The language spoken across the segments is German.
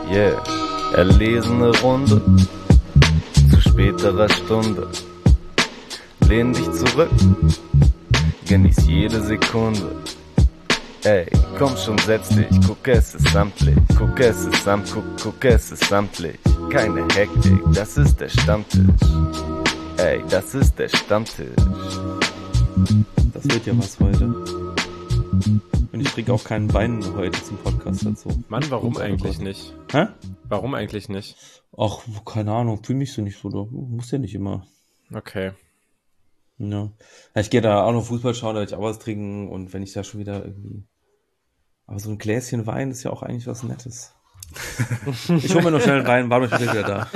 Yeah, erlesene Runde, zu späterer Stunde. Lehn dich zurück, genieß jede Sekunde. Ey, komm schon, setz dich, guck, es ist samtlich. Guck, es ist samtlich. Keine Hektik, das ist der Stammtisch. Ey, das ist der Stammtisch. Das wird ja was heute. Und ich trinke auch keinen Wein heute zum Podcast dazu. Mann, warum eigentlich nicht? Hä? Warum eigentlich nicht? Ach, keine Ahnung, fühl mich so nicht so. Du musst ja nicht immer. Okay. Ja. Ich gehe da auch noch Fußball schauen, da werde ich auch was trinken. Und wenn ich da schon wieder irgendwie... Aber so ein Gläschen Wein ist ja auch eigentlich was Nettes. Ich hole mir noch schnell einen Wein, war doch wieder da.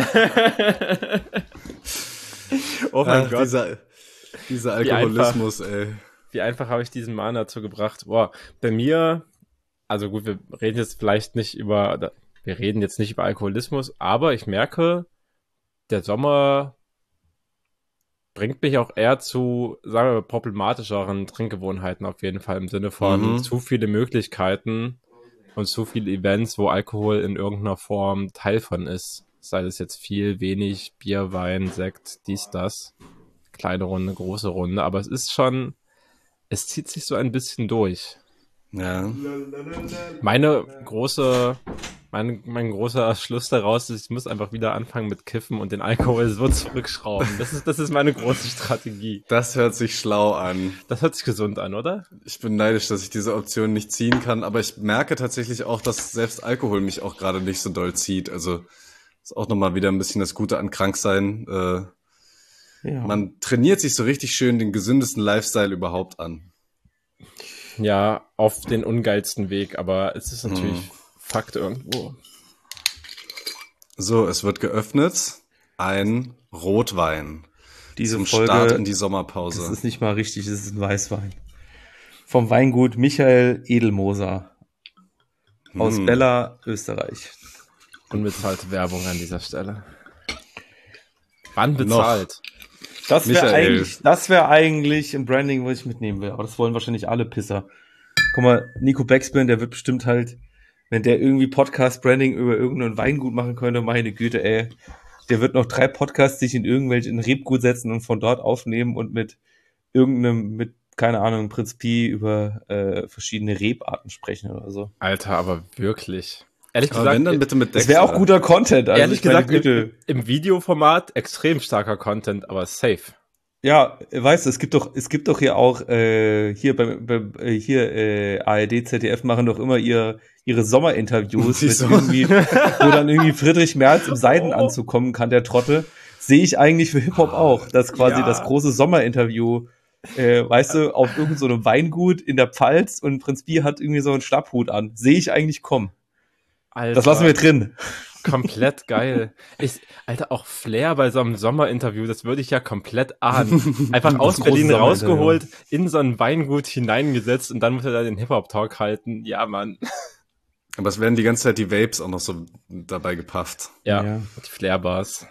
Oh mein Gott. Dieser Alkoholismus, ey. Wie einfach habe ich diesen Mann dazu gebracht? Boah, bei mir, also gut, wir reden jetzt nicht über Alkoholismus, aber ich merke, der Sommer bringt mich auch eher zu, sagen wir mal, problematischeren Trinkgewohnheiten auf jeden Fall, im Sinne von zu viele Möglichkeiten und zu viele Events, wo Alkohol in irgendeiner Form Teil von ist. Sei es jetzt viel, wenig, Bier, Wein, Sekt, dies, das. Kleine Runde, große Runde, aber es zieht sich so ein bisschen durch. Ja. Mein großer Schluss daraus ist, ich muss einfach wieder anfangen mit Kiffen und den Alkohol so zurückschrauben. Das ist meine große Strategie. Das hört sich schlau an. Das hört sich gesund an, oder? Ich bin neidisch, dass ich diese Option nicht ziehen kann, aber ich merke tatsächlich auch, dass selbst Alkohol mich auch gerade nicht so doll zieht. Also ist auch nochmal wieder ein bisschen das Gute an Kranksein. Ja. Man trainiert sich so richtig schön den gesündesten Lifestyle überhaupt an. Ja, auf den ungeilsten Weg, aber es ist natürlich Fakt irgendwo. So, es wird geöffnet. Ein Rotwein. Diese Zum Folge, Start in die Sommerpause. das ist nicht mal richtig, das ist ein Weißwein. Vom Weingut Michael Edelmoser aus Bella, Österreich. Unbezahlte Werbung an dieser Stelle. Wann bezahlt? Das wäre Michael. eigentlich ein Branding, was ich mitnehmen will. Aber das wollen wahrscheinlich alle Pisser. Guck mal, Nico Backspin, der wird bestimmt halt, wenn der irgendwie Podcast-Branding über irgendein Weingut machen könnte, meine Güte, ey. Der wird noch 3 Podcasts sich in Rebgut setzen und von dort aufnehmen und mit keine Ahnung, Prinz Pi über verschiedene Rebarten sprechen oder so. Alter, aber wirklich. Ehrlich Aber gesagt, wenn dann bitte mit Das wäre auch guter Content. Also ehrlich ich meine, gesagt, im Videoformat extrem starker Content, aber safe. Ja, weißt du, es gibt doch hier auch hier ARD, ZDF machen doch immer ihre Sommerinterviews mit irgendwie, wo dann irgendwie Friedrich Merz im Seidenanzug kommen kann, der Trottel. Sehe ich eigentlich für Hip-Hop auch, dass quasi das große Sommerinterview, weißt du, auf irgend so einem Weingut in der Pfalz und Prinz Pi hat irgendwie so einen Schlapphut an. Sehe ich eigentlich kommen. Alter, Das lassen wir drin. komplett geil. Alter, auch Flair bei so einem Sommerinterview, das würde ich ja komplett ahnen. Einfach aus große Berlin Sommerinterview. rausgeholt, in so ein Weingut hineingesetzt und dann muss er da den Hip-Hop-Talk halten. Ja, Mann. Aber es werden die ganze Zeit die Vapes auch noch so dabei gepafft. Ja, Ja. die Flair-Bars.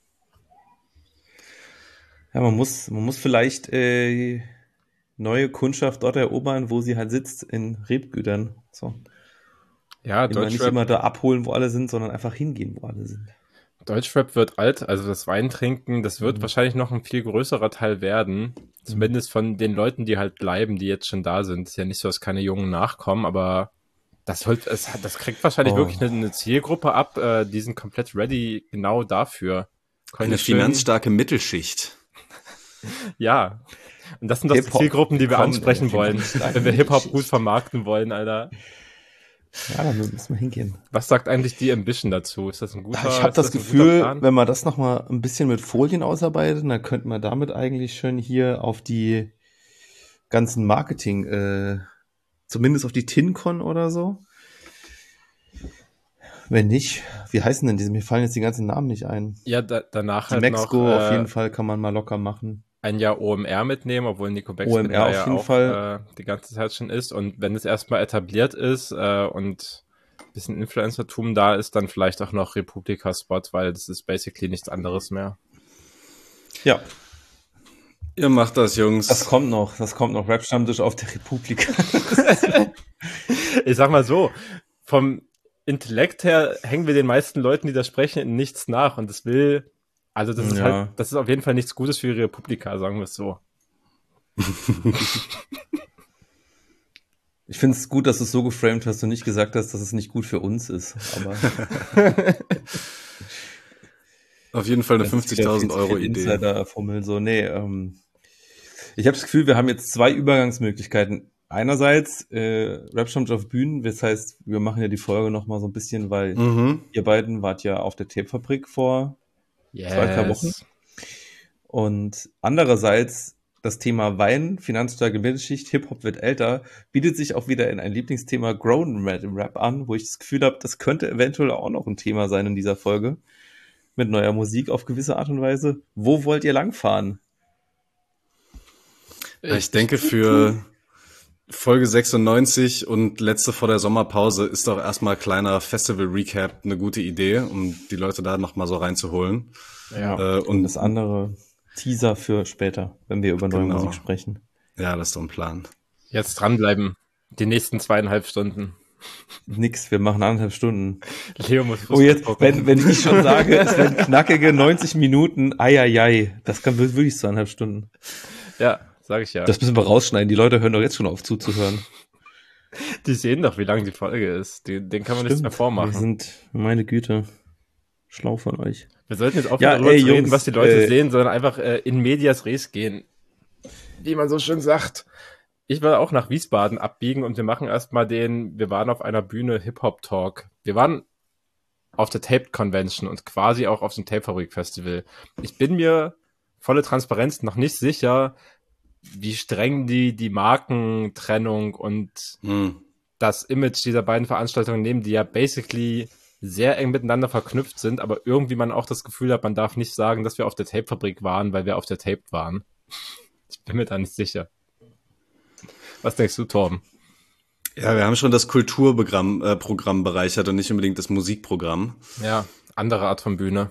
Ja, man muss vielleicht neue Kundschaft dort erobern, wo sie halt sitzt, in Rebgütern. So. Ja, Immer nicht immer da abholen, wo alle sind, sondern einfach hingehen, wo alle sind. Deutschrap wird alt, also das Weintrinken, das wird wahrscheinlich noch ein viel größerer Teil werden. Zumindest von den Leuten, die halt bleiben, die jetzt schon da sind. Ist ja nicht so, dass keine Jungen nachkommen, aber das kriegt wahrscheinlich wirklich eine Zielgruppe ab, die sind komplett ready genau dafür. Eine finanzstarke Mittelschicht. Ja. Und das sind doch die Hip-Hop Zielgruppen, die wir kommt, ansprechen wollen, wenn wir Hip-Hop gut vermarkten wollen, Alter. Ja, da müssen wir hingehen. Was sagt eigentlich die Ambition dazu? Ist das ein guter Ich habe das ein guter Gefühl, Plan? wenn man das nochmal ein bisschen mit Folien ausarbeitet, dann könnte man damit eigentlich schon hier auf die ganzen Marketing, zumindest auf die TinCon oder so. Wenn nicht, wie heißen denn diese? Mir fallen jetzt die ganzen Namen nicht ein. Ja, danach Die halt Mexiko noch auf jeden Fall kann man mal locker machen. ein Jahr OMR mitnehmen, obwohl Nico Backspin OMR da auf ja jeden auch Fall. Die ganze Zeit schon ist. Und wenn es erstmal etabliert ist und ein bisschen Influencertum da ist, dann vielleicht auch noch Republika-Spot, weil das ist basically nichts anderes mehr. Ja, Ihr macht das, Jungs. das kommt noch. Rap-Stammtisch auf der Republik. Ich sag mal so, vom Intellekt her hängen wir den meisten Leuten, die da sprechen, in nichts nach. Und das ist Ja. das ist auf jeden Fall nichts Gutes für ihre Publika, sagen wir es so. Ich finde es gut, dass du es so geframed hast und nicht gesagt hast, dass es nicht gut für uns ist. Aber Auf jeden Fall eine das ist wieder 50.000 viel zu Euro viel Idee. Insider-Formel. So, nee, ich habe das Gefühl, wir haben jetzt zwei Übergangsmöglichkeiten. Einerseits Rap-Stammtisch auf Bühnen, das heißt, wir machen ja die Folge noch mal so ein bisschen, weil ihr beiden wart ja auf der Tapefabrik vor 2-3 Wochen. Und andererseits das Thema Wein, finanzstarke Mittelschicht, Hip-Hop wird älter, bietet sich auch wieder in ein Lieblingsthema Grown im Rap an, wo ich das Gefühl habe, das könnte eventuell auch noch ein Thema sein in dieser Folge. Mit neuer Musik auf gewisse Art und Weise. Wo wollt ihr langfahren? Ja, ich denke, für Folge 96 und letzte vor der Sommerpause ist doch erstmal kleiner Festival-Recap eine gute Idee, um die Leute da nochmal so reinzuholen. Ja. Und das andere Teaser für später, wenn wir über neue Genau. Musik sprechen. Ja, das ist doch ein Plan. Jetzt dranbleiben. Die nächsten 2,5 Stunden. Nix, wir machen 1,5 Stunden. Leo muss Oh, jetzt, gucken. wenn ich schon sage, es werden knackige 90 Minuten, ai, das kann wirklich 2,5 Stunden. Ja, sag ich ja. Das müssen wir rausschneiden. Die Leute hören doch jetzt schon auf zuzuhören. Die sehen doch, wie lang die Folge ist. Den kann man nichts mehr Wir vormachen. sind, meine Güte, schlau von euch. Wir sollten jetzt Ja, aufhören, darüber zu reden, Jungs, was die Leute sehen, sondern einfach in medias res gehen. Wie man so schön sagt. Ich werde auch nach Wiesbaden abbiegen und wir machen erstmal wir waren auf einer Bühne Hip-Hop-Talk. Wir waren auf der Taped Convention und quasi auch auf dem Tape-Fabrik-Festival. Ich bin mir, volle Transparenz, noch nicht sicher, wie streng die Markentrennung und das Image dieser beiden Veranstaltungen nehmen, die ja basically sehr eng miteinander verknüpft sind, aber irgendwie man auch das Gefühl hat, man darf nicht sagen, dass wir auf der Tape-Fabrik waren, weil wir auf der Taped waren. Ich bin mir da nicht sicher. Was denkst du, Torben? Ja, wir haben schon das Kulturprogramm bereichert und nicht unbedingt das Musikprogramm. Ja, andere Art von Bühne.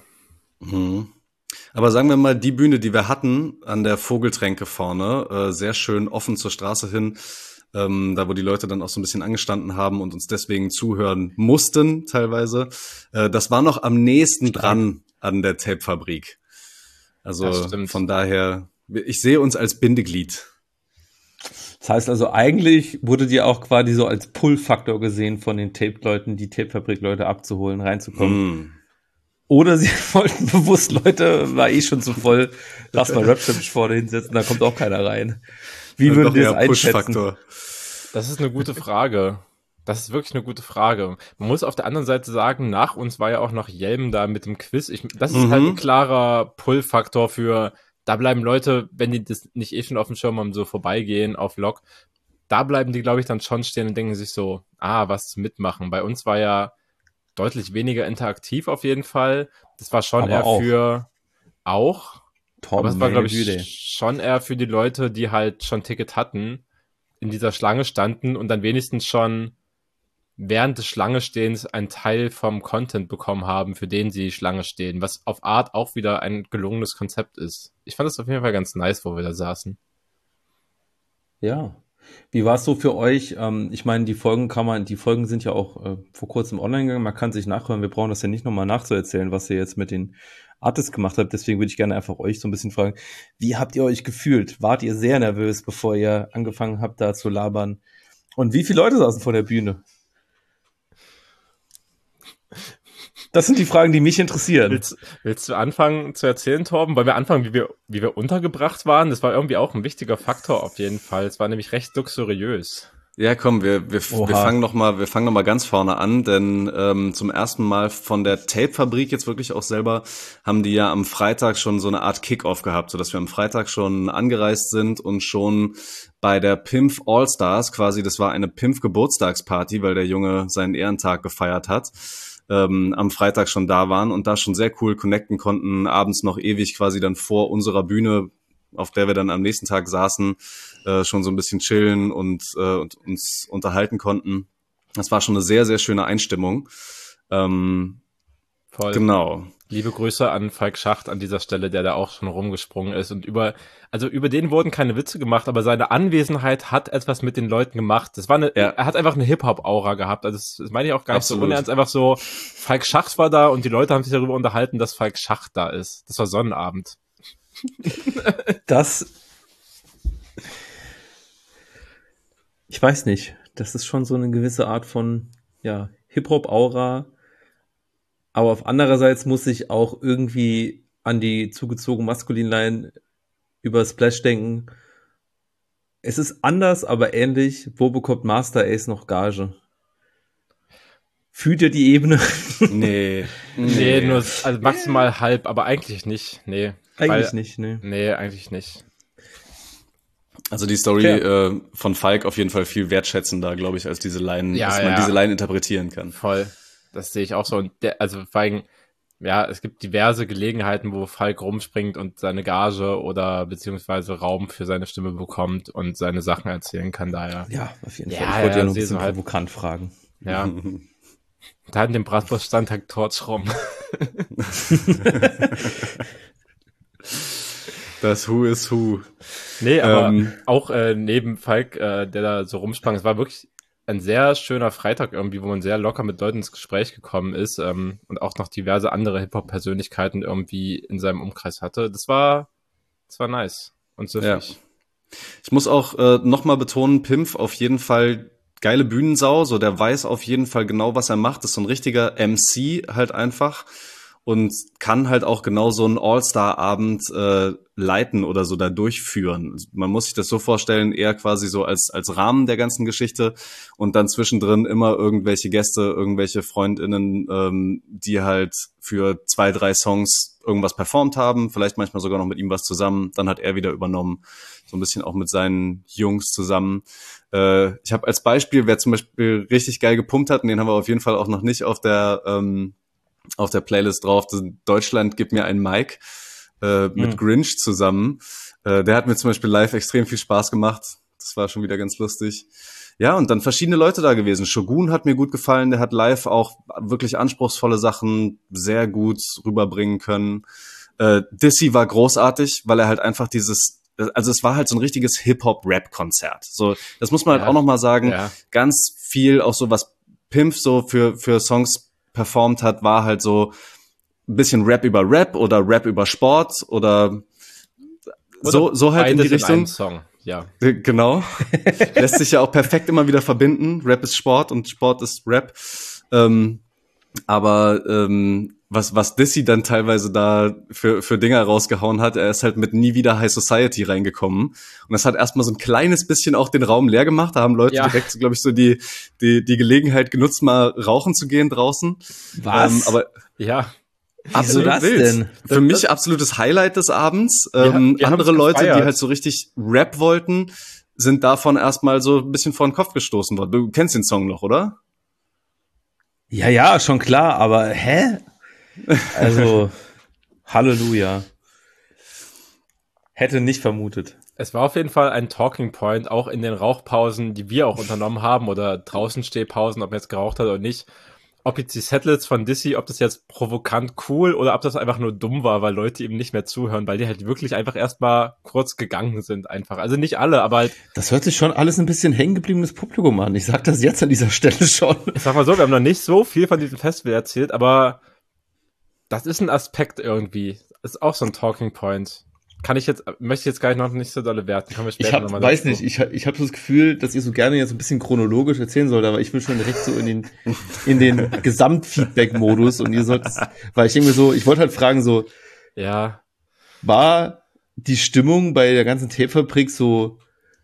Aber sagen wir mal, die Bühne, die wir hatten an der Vogeltränke vorne, sehr schön offen zur Straße hin, da wo die Leute dann auch so ein bisschen angestanden haben und uns deswegen zuhören mussten teilweise, das war noch am nächsten dran an der Tapefabrik. Also von daher, ich sehe uns als Bindeglied. Das heißt also, eigentlich wurde dir auch quasi so als Pull-Faktor gesehen von den Tape-Leuten, die Tape-Fabrik-Leute abzuholen, reinzukommen. Oder sie wollten bewusst, Leute, war eh schon zu voll, lass mal Rap-Stammtisch vorne hinsetzen, da kommt auch keiner rein. Wie würden wir das einschätzen? Das ist eine gute Frage. Das ist wirklich eine gute Frage. Man muss auf der anderen Seite sagen, nach uns war ja auch noch Jelm da mit dem Quiz. Das ist halt ein klarer Pull-Faktor für, da bleiben Leute, wenn die das nicht eh schon auf dem Schirm haben, so vorbeigehen auf Lok, da bleiben die, glaube ich, dann schon stehen und denken sich so, was mitmachen. Bei uns war ja deutlich weniger interaktiv auf jeden Fall. Das war schon eher für aber es war, glaube ich, schon eher für die Leute, die halt schon Ticket hatten, in dieser Schlange standen und dann wenigstens schon während des Schlange-Stehens einen Teil vom Content bekommen haben, für den sie Schlange stehen, was auf Art auch wieder ein gelungenes Konzept ist. Ich fand das auf jeden Fall ganz nice, wo wir da saßen. Ja. Wie war es so für euch? Ich meine, die Folgen sind ja auch vor kurzem online gegangen. Man kann sich nachhören. Wir brauchen das ja nicht nochmal nachzuerzählen, was ihr jetzt mit den Artists gemacht habt. Deswegen würde ich gerne einfach euch so ein bisschen fragen, wie habt ihr euch gefühlt? Wart ihr sehr nervös, bevor ihr angefangen habt, da zu labern? Und wie viele Leute saßen vor der Bühne? Das sind die Fragen, die mich interessieren. Willst du anfangen zu erzählen, Torben? Weil wir anfangen, wie wir untergebracht waren. Das war irgendwie auch ein wichtiger Faktor auf jeden Fall. Es war nämlich recht luxuriös. Ja, komm, wir fangen noch mal ganz vorne an, denn zum ersten Mal von der Tape-Fabrik jetzt wirklich auch selber haben die ja am Freitag schon so eine Art Kick-Off gehabt, sodass wir am Freitag schon angereist sind und schon bei der Pimpf All-Stars, quasi das war eine Pimpf-Geburtstagsparty, weil der Junge seinen Ehrentag gefeiert hat, am Freitag schon da waren und da schon sehr cool connecten konnten, abends noch ewig quasi dann vor unserer Bühne, auf der wir dann am nächsten Tag saßen, schon so ein bisschen chillen und uns unterhalten konnten. Das war schon eine sehr, sehr schöne Einstimmung. Voll. Genau. Liebe Grüße an Falk Schacht an dieser Stelle, der da auch schon rumgesprungen ist und über den wurden keine Witze gemacht, aber seine Anwesenheit hat etwas mit den Leuten gemacht. Er hat einfach eine Hip-Hop-Aura gehabt. Also das meine ich auch gar nicht so unernst. Einfach so, Falk Schacht war da und die Leute haben sich darüber unterhalten, dass Falk Schacht da ist. Das war Sonnenabend. Ich weiß nicht. Das ist schon so eine gewisse Art von, Hip-Hop-Aura. Aber auf andererseits muss ich auch irgendwie an die zugezogen Maskulin-Line über Splash denken. Es ist anders, aber ähnlich. Wo bekommt Master Ace noch Gage? Fühlt ihr die Ebene? Nee, nur also maximal halb, aber eigentlich nicht. Nee. Eigentlich nicht. Nee, eigentlich nicht. Also die Story von Falk auf jeden Fall viel wertschätzender, glaube ich, als diese Line, dass man diese Line interpretieren kann. Voll. Das sehe ich auch so. Und vor allem, es gibt diverse Gelegenheiten, wo Falk rumspringt und seine Gage oder beziehungsweise Raum für seine Stimme bekommt und seine Sachen erzählen kann, daher. Ja, auf jeden Fall. Ich wollte ja noch ein bisschen so provokant fragen. Ja. Da in dem Bratwurst stand halt Torch rum. Das Who is Who. Nee, aber auch neben Falk, der da so rumsprang, es war wirklich ein sehr schöner Freitag irgendwie, wo man sehr locker mit Leuten ins Gespräch gekommen ist und auch noch diverse andere Hip-Hop-Persönlichkeiten irgendwie in seinem Umkreis hatte. Das war nice und süffig. Ja. Ich muss auch nochmal betonen, Pimpf auf jeden Fall geile Bühnensau, so der weiß auf jeden Fall genau, was er macht, ist so ein richtiger MC halt einfach und kann halt auch genau so einen All-Star-Abend leiten oder so da durchführen. Man muss sich das so vorstellen, eher quasi so als Rahmen der ganzen Geschichte und dann zwischendrin immer irgendwelche Gäste, irgendwelche FreundInnen, die halt für 2, 3 Songs irgendwas performt haben, vielleicht manchmal sogar noch mit ihm was zusammen, dann hat er wieder übernommen, so ein bisschen auch mit seinen Jungs zusammen. Ich habe als Beispiel, wer zum Beispiel richtig geil gepumpt hat, und den haben wir auf jeden Fall auch noch nicht auf der Playlist drauf, Deutschland gibt mir ein Mic mit Grinch zusammen. Der hat mir zum Beispiel live extrem viel Spaß gemacht. Das war schon wieder ganz lustig. Ja, und dann verschiedene Leute da gewesen. Shogun hat mir gut gefallen. Der hat live auch wirklich anspruchsvolle Sachen sehr gut rüberbringen können. Dizzy war großartig, weil er halt einfach also es war halt so ein richtiges Hip-Hop-Rap-Konzert. So, das muss man halt auch nochmal sagen. Ja. Ganz viel, auch so was Pimpf so für Songs performt hat, war halt so ein bisschen Rap über Rap oder Rap über Sport oder so halt in die Richtung. In einem Song. Ja. Genau. Lässt sich ja auch perfekt immer wieder verbinden. Rap ist Sport und Sport ist Rap. Aber was Dizzy dann teilweise da für Dinger rausgehauen hat, er ist halt mit Nie wieder High Society reingekommen. Und das hat erstmal so ein kleines bisschen auch den Raum leer gemacht. Da haben Leute direkt, glaube ich, so die Gelegenheit genutzt, mal rauchen zu gehen draußen. Was? Aber ja. Absolut das wild. Denn? Für mich absolutes Highlight des Abends. Andere Leute, die halt so richtig Rap wollten, sind davon erstmal so ein bisschen vor den Kopf gestoßen worden. Du kennst den Song noch, oder? Ja, schon klar, aber hä? Also, Halleluja. Hätte nicht vermutet. Es war auf jeden Fall ein Talking Point, auch in den Rauchpausen, die wir auch unternommen haben, oder draußen Stehpausen, ob man jetzt geraucht hat oder nicht. Ob jetzt die Setlets von Dizzy, ob das jetzt provokant cool oder ob das einfach nur dumm war, weil Leute ihm nicht mehr zuhören, weil die halt wirklich einfach erstmal kurz gegangen sind einfach. Also nicht alle, aber halt. Das hört sich schon alles ein bisschen hängen gebliebenes Publikum an. Ich sag das jetzt an dieser Stelle schon. Ich sag mal so, wir haben noch nicht so viel von diesem Festival erzählt, aber das ist ein Aspekt irgendwie. Das ist auch so ein Talking Point. Möchte ich jetzt gar nicht so dolle werten. Kommen wir später nochmal dazu. Ich habe so das Gefühl, dass ihr so gerne jetzt ein bisschen chronologisch erzählen sollt, aber ich will schon direkt so in den Gesamtfeedback-Modus und ihr sollt, weil ich denke mir so, ich wollte halt fragen so, ja, war die Stimmung bei der ganzen Tapefabrik so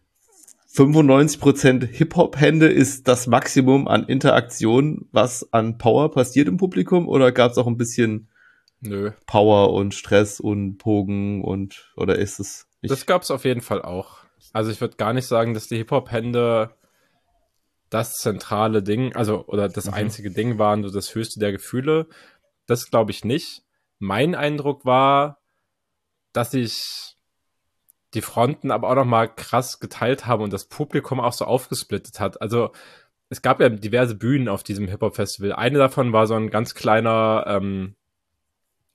95% Hip-Hop-Hände ist das Maximum an Interaktion, was an Power passiert im Publikum, oder gab es auch ein bisschen Power und Stress und Pogen oder ist es nicht? Das gab's auf jeden Fall auch. Also ich würde gar nicht sagen, dass die Hip-Hop-Hände das zentrale Ding, oder das einzige Ding waren, so das höchste der Gefühle. Das glaube ich nicht. Mein Eindruck war, dass sich die Fronten aber auch nochmal krass geteilt haben und das Publikum auch so aufgesplittet hat. Also es gab ja diverse Bühnen auf diesem Hip-Hop-Festival. Eine davon war so ein ganz kleiner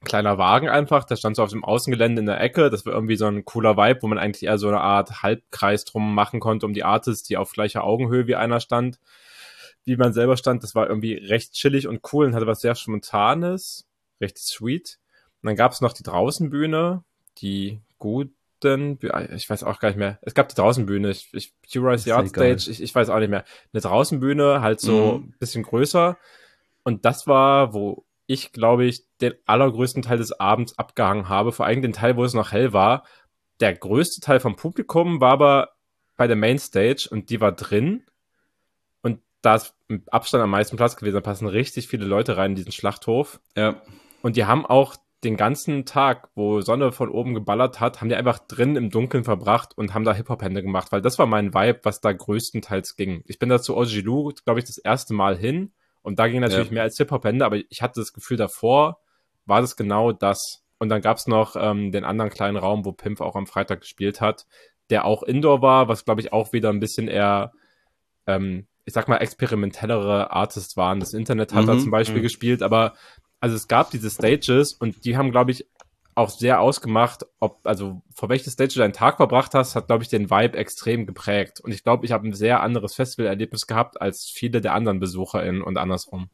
kleiner Wagen einfach, der stand so auf dem Außengelände in der Ecke, das war irgendwie so ein cooler Vibe, wo man eigentlich eher so eine Art Halbkreis drum machen konnte um die Artists, die auf gleicher Augenhöhe wie einer stand, wie man selber stand. Das war irgendwie recht chillig und cool und hatte was sehr Spontanes, recht sweet. Und dann gab es noch die Draußenbühne, die ich weiß auch gar nicht mehr. Es gab die Draußenbühne, Q-Rise Yard Stage, ich weiß auch nicht mehr. Eine Draußenbühne, halt so ein bisschen größer. Und das war, wo ich, glaube ich, den allergrößten Teil des Abends abgehangen habe. Vor allem den Teil, wo es noch hell war. Der größte Teil vom Publikum war aber bei der Mainstage und die war drin. Und da ist im Abstand am meisten Platz gewesen. Da passen richtig viele Leute rein in diesen Schlachthof. Ja. Und die haben auch den ganzen Tag, wo Sonne von oben geballert hat, haben die einfach drin im Dunkeln verbracht und haben da Hip-Hop-Hände gemacht, weil das war mein Vibe, was da größtenteils ging. Ich bin da zu Ojilu, glaube ich, das erste Mal hin und da ging natürlich mehr als Hip-Hop-Hände, aber ich hatte das Gefühl, davor war das genau das. Und dann gab's noch den anderen kleinen Raum, wo Pimp auch am Freitag gespielt hat, der auch Indoor war, was, glaube ich, auch wieder ein bisschen eher ich sag mal, experimentellere Artists waren. Das Internet hat da zum Beispiel gespielt, aber also es gab diese Stages und die haben, glaube ich, auch sehr ausgemacht, vor welcher Stage du deinen Tag verbracht hast, hat, glaube ich, den Vibe extrem geprägt. Und ich glaube, ich habe ein sehr anderes Festivalerlebnis gehabt als viele der anderen BesucherInnen und andersrum.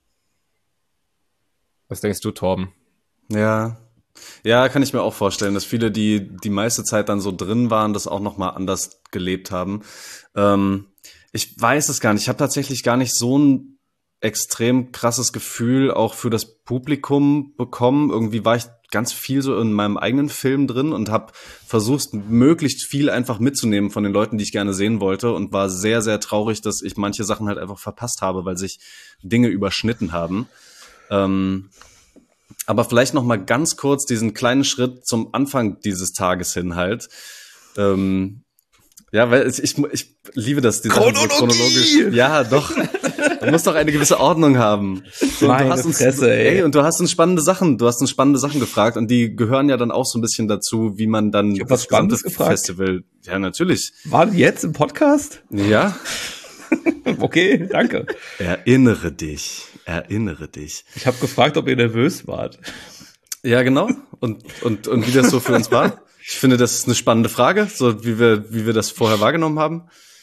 Was denkst du, Torben? Ja, kann ich mir auch vorstellen, dass viele, die meiste Zeit dann so drin waren, das auch nochmal anders gelebt haben. Ich weiß es gar nicht. Ich habe tatsächlich gar nicht so ein extrem krasses Gefühl auch für das Publikum bekommen. Irgendwie war ich ganz viel so in meinem eigenen Film drin und habe versucht, möglichst viel einfach mitzunehmen von den Leuten, die ich gerne sehen wollte und war sehr, sehr traurig, dass ich manche Sachen halt einfach verpasst habe, weil sich Dinge überschnitten haben. Aber vielleicht noch mal ganz kurz diesen kleinen Schritt zum Anfang dieses Tages hin halt. Ja, weil ich liebe das, die Sachen so chronologisch. Ja, doch. Man muss doch eine gewisse Ordnung haben. So, Meine Fresse, ey. Und du hast uns spannende Sachen gefragt und die gehören ja dann auch so ein bisschen dazu, wie man dann das Spannendes gefragt. Festival. Ja, natürlich. War die jetzt im Podcast? Ja. Okay, danke. Erinnere dich. Ich habe gefragt, ob ihr nervös wart. Ja, genau. Und wie das so für uns war. Ich finde, das ist eine spannende Frage, so wie wir das vorher wahrgenommen haben.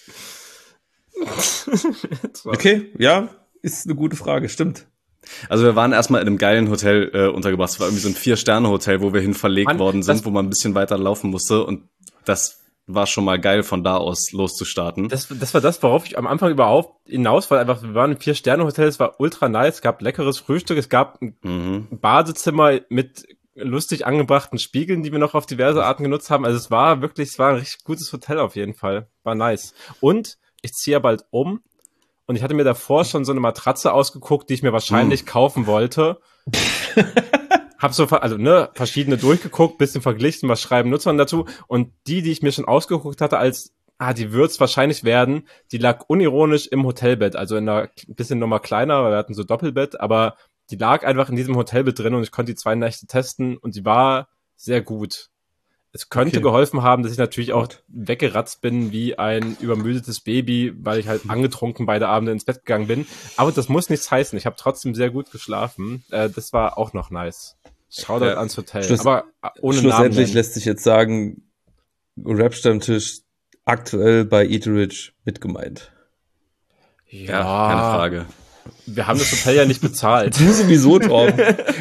Okay, ja, ist eine gute Frage, stimmt. Also wir waren erstmal in einem geilen Hotel untergebracht. Es war irgendwie so ein 4-Sterne-Hotel, wo wir hin verlegt worden sind, wo man ein bisschen weiter laufen musste. Und das war schon mal geil, von da aus loszustarten. Das war das, worauf ich am Anfang überhaupt hinaus war. Einfach, wir waren im 4-Sterne-Hotel, es war ultra nice, es gab leckeres Frühstück, es gab ein Badezimmer mit lustig angebrachten Spiegeln, die wir noch auf diverse Arten genutzt haben. Also es war ein richtig gutes Hotel auf jeden Fall. War nice. Und ich ziehe ja bald um und ich hatte mir davor schon so eine Matratze ausgeguckt, die ich mir wahrscheinlich kaufen wollte. Hab so, verschiedene durchgeguckt, bisschen verglichen, was schreiben Nutzer dazu. Und die ich mir schon ausgeguckt hatte die wird's wahrscheinlich werden, die lag unironisch im Hotelbett, also in einer bisschen nochmal kleiner, weil wir hatten so Doppelbett, aber die lag einfach in diesem Hotelbett drin und ich konnte die 2 Nächte testen und die war sehr gut. Es könnte geholfen haben, dass ich natürlich auch weggeratzt bin wie ein übermüdetes Baby, weil ich halt angetrunken beide Abende ins Bett gegangen bin. Aber das muss nichts heißen. Ich habe trotzdem sehr gut geschlafen. Das war auch noch nice. Shoutout ans Hotel. Aber ohne schlussendlich lässt sich jetzt sagen, Rap-Stammtisch aktuell bei Eateridge mit gemeint. Ja, keine Frage. Wir haben das Hotel ja nicht bezahlt. Du sowieso, Torben.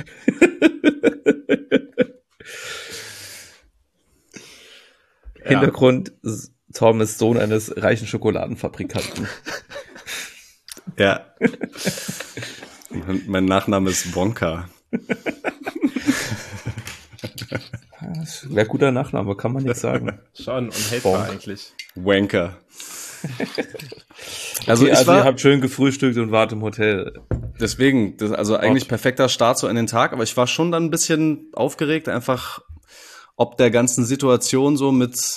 Hintergrund, Torben ist Sohn eines reichen Schokoladenfabrikanten. Ja. Mein Nachname ist Wonka. Wäre ein guter Nachname, kann man nicht sagen. Schon, und hatebar eigentlich. Wanker. Also ihr habt schön gefrühstückt und wart im Hotel. Deswegen, eigentlich perfekter Start so in den Tag, aber ich war schon dann ein bisschen aufgeregt, einfach ob der ganzen Situation so mit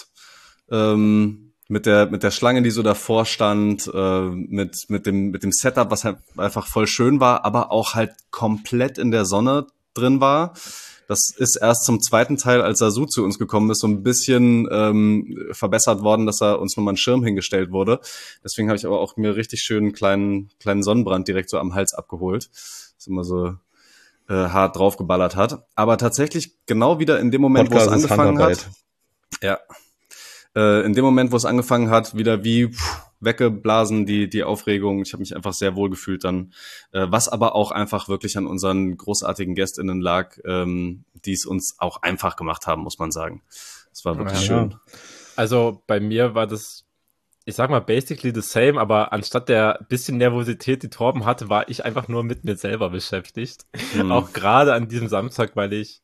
der Schlange, die so davor stand, mit dem Setup, was halt einfach voll schön war, aber auch halt komplett in der Sonne drin war. Das ist erst zum zweiten Teil, als Sasu zu uns gekommen ist, so ein bisschen verbessert worden, dass er uns nochmal einen Schirm hingestellt wurde. Deswegen habe ich aber auch mir richtig schön einen kleinen Sonnenbrand direkt so am Hals abgeholt. Das ist immer so hart draufgeballert hat. Aber tatsächlich genau wieder in dem Moment, wo es angefangen hat. Ja. In dem Moment, wo es angefangen hat, wieder wie weggeblasen die Aufregung. Ich habe mich einfach sehr wohl gefühlt dann. Was aber auch einfach wirklich an unseren großartigen GästInnen lag, die es uns auch einfach gemacht haben, muss man sagen. Das war wirklich schön. Also bei mir war das, ich sag mal, basically the same, aber anstatt der bisschen Nervosität, die Torben hatte, war ich einfach nur mit mir selber beschäftigt. Auch gerade an diesem Samstag, weil ich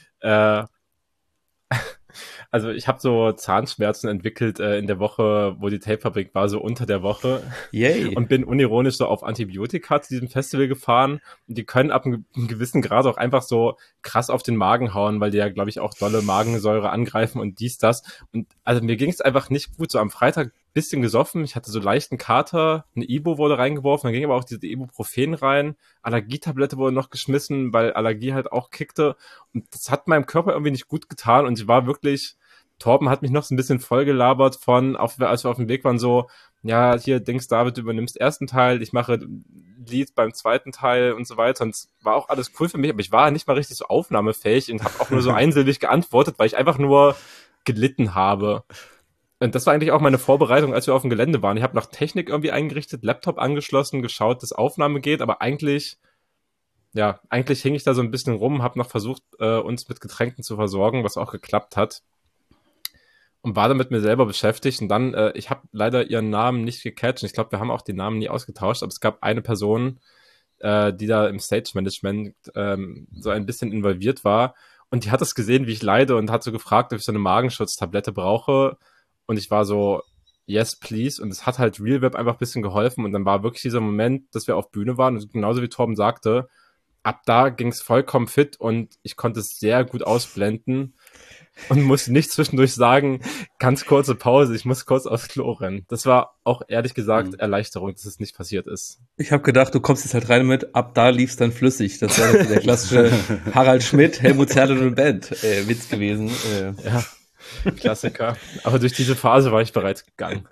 also ich habe so Zahnschmerzen entwickelt in der Woche, wo die Tapefabrik war, so unter der Woche. Yay. Und bin unironisch so auf Antibiotika zu diesem Festival gefahren. Und die können ab einem gewissen Grad auch einfach so krass auf den Magen hauen, weil die ja, glaube ich, auch dolle Magensäure angreifen und dies, das. Und also mir ging es einfach nicht gut. So am Freitag bisschen gesoffen, ich hatte so leichten Kater, eine Ibo wurde reingeworfen, dann ging aber auch diese Ibuprofen rein, Allergietablette wurde noch geschmissen, weil Allergie halt auch kickte und das hat meinem Körper irgendwie nicht gut getan und ich war wirklich, Torben hat mich noch so ein bisschen vollgelabert von, als wir auf dem Weg waren, so, ja, hier, Dings, David, du übernimmst ersten Teil, ich mache Lied beim zweiten Teil und so weiter und es war auch alles cool für mich, aber ich war nicht mal richtig so aufnahmefähig und habe auch nur so einsilbig geantwortet, weil ich einfach nur gelitten habe. Und das war eigentlich auch meine Vorbereitung, als wir auf dem Gelände waren. Ich habe nach Technik irgendwie eingerichtet, Laptop angeschlossen, geschaut, dass Aufnahme geht, aber eigentlich hing ich da so ein bisschen rum, habe noch versucht, uns mit Getränken zu versorgen, was auch geklappt hat. Und war dann mit mir selber beschäftigt. Und dann, ich habe leider ihren Namen nicht gecatcht. Ich glaube, wir haben auch den Namen nie ausgetauscht, aber es gab eine Person, die da im Stage-Management so ein bisschen involviert war. Und die hat es gesehen, wie ich leide und hat so gefragt, ob ich so eine Magenschutztablette brauche. Und ich war so, yes, please. Und es hat halt RealWeb einfach ein bisschen geholfen. Und dann war wirklich dieser Moment, dass wir auf Bühne waren. Und genauso wie Torben sagte, ab da ging es vollkommen fit und ich konnte es sehr gut ausblenden und musste nicht zwischendurch sagen, ganz kurze Pause, ich muss kurz aufs Klo rennen. Das war auch ehrlich gesagt Erleichterung, dass es nicht passiert ist. Ich habe gedacht, du kommst jetzt halt rein mit, ab da lief's dann flüssig. Das wäre der klassische Harald Schmidt, Helmut Zerlin und Band Witz gewesen. Ja. Klassiker. Aber durch diese Phase war ich bereits gegangen.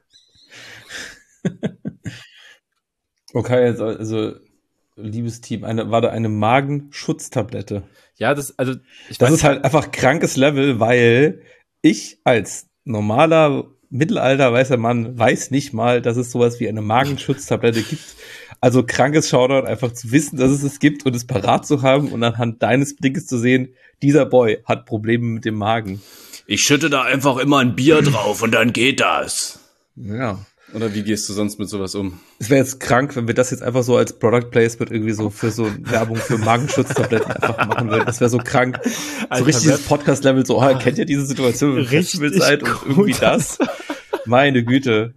Okay, also liebes Team, war da eine Magenschutztablette? Ja, das ist halt einfach krankes Level, weil ich als normaler Mittelalter weißer Mann weiß nicht mal, dass es sowas wie eine Magenschutztablette gibt. Also krankes Shoutout, einfach zu wissen, dass es es gibt und es parat zu haben und anhand deines Blickes zu sehen, dieser Boy hat Probleme mit dem Magen. Ich schütte da einfach immer ein Bier drauf und dann geht das. Ja. Oder wie gehst du sonst mit sowas um? Es wäre jetzt krank, wenn wir das jetzt einfach so als Product Placement irgendwie so für so Werbung für Magenschutztabletten einfach machen würden. Das wäre so krank. So richtig dieses Podcast-Level, so, kennt ihr diese Situation, wenn Festival seid und irgendwie das? Meine Güte.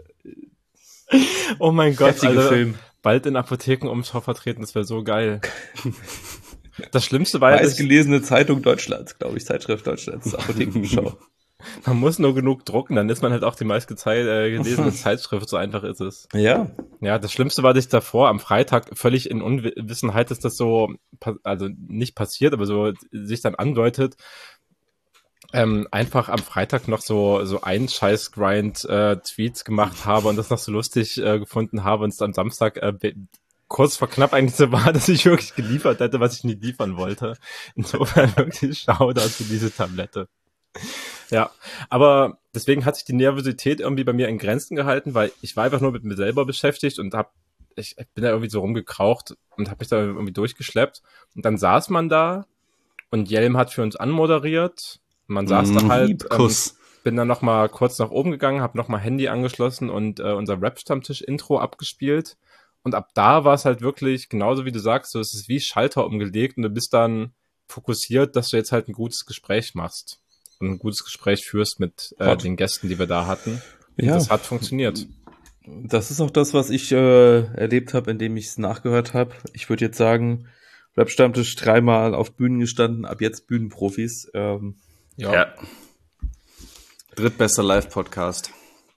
Oh mein Gott, heftiger Film. Bald in Apotheken Umschau vertreten, das wäre so geil. Das Schlimmste war ja, meistgelesene Zeitung Deutschlands, glaube ich, Zeitschrift Deutschlands, Apothekenumschau. Man muss nur genug drucken, dann ist man halt auch die meistgelesene Zeitschrift, so einfach ist es. Ja. Ja, das Schlimmste war, dass ich davor am Freitag völlig in Unwissenheit, dass das so, also nicht passiert, aber so sich dann andeutet, einfach am Freitag noch so einen Scheiß-Grind Tweets gemacht habe und das noch so lustig gefunden habe und es am Samstag kurz vor knapp eigentlich so war, dass ich wirklich geliefert hätte, was ich nie liefern wollte. Insofern wirklich Shoutout für diese Tablette. Ja, aber deswegen hat sich die Nervosität irgendwie bei mir in Grenzen gehalten, weil ich war einfach nur mit mir selber beschäftigt und ich bin da irgendwie so rumgekraucht und habe mich da irgendwie durchgeschleppt. Und dann saß man da und Jelm hat für uns anmoderiert. Man saß da halt, bin dann noch mal kurz nach oben gegangen, habe noch mal Handy angeschlossen und unser Rap-Stammtisch-Intro abgespielt. Und ab da war es halt wirklich, genauso wie du sagst, so es ist wie Schalter umgelegt und du bist dann fokussiert, dass du jetzt halt ein gutes Gespräch machst. Und ein gutes Gespräch führst mit den Gästen, die wir da hatten. Und ja, das hat funktioniert. Das ist auch das, was ich erlebt habe, indem ich es nachgehört habe. Ich würde jetzt sagen, Rap-Stammtisch 3-mal auf Bühnen gestanden, ab jetzt Bühnenprofis. Ja. Drittbester Live-Podcast.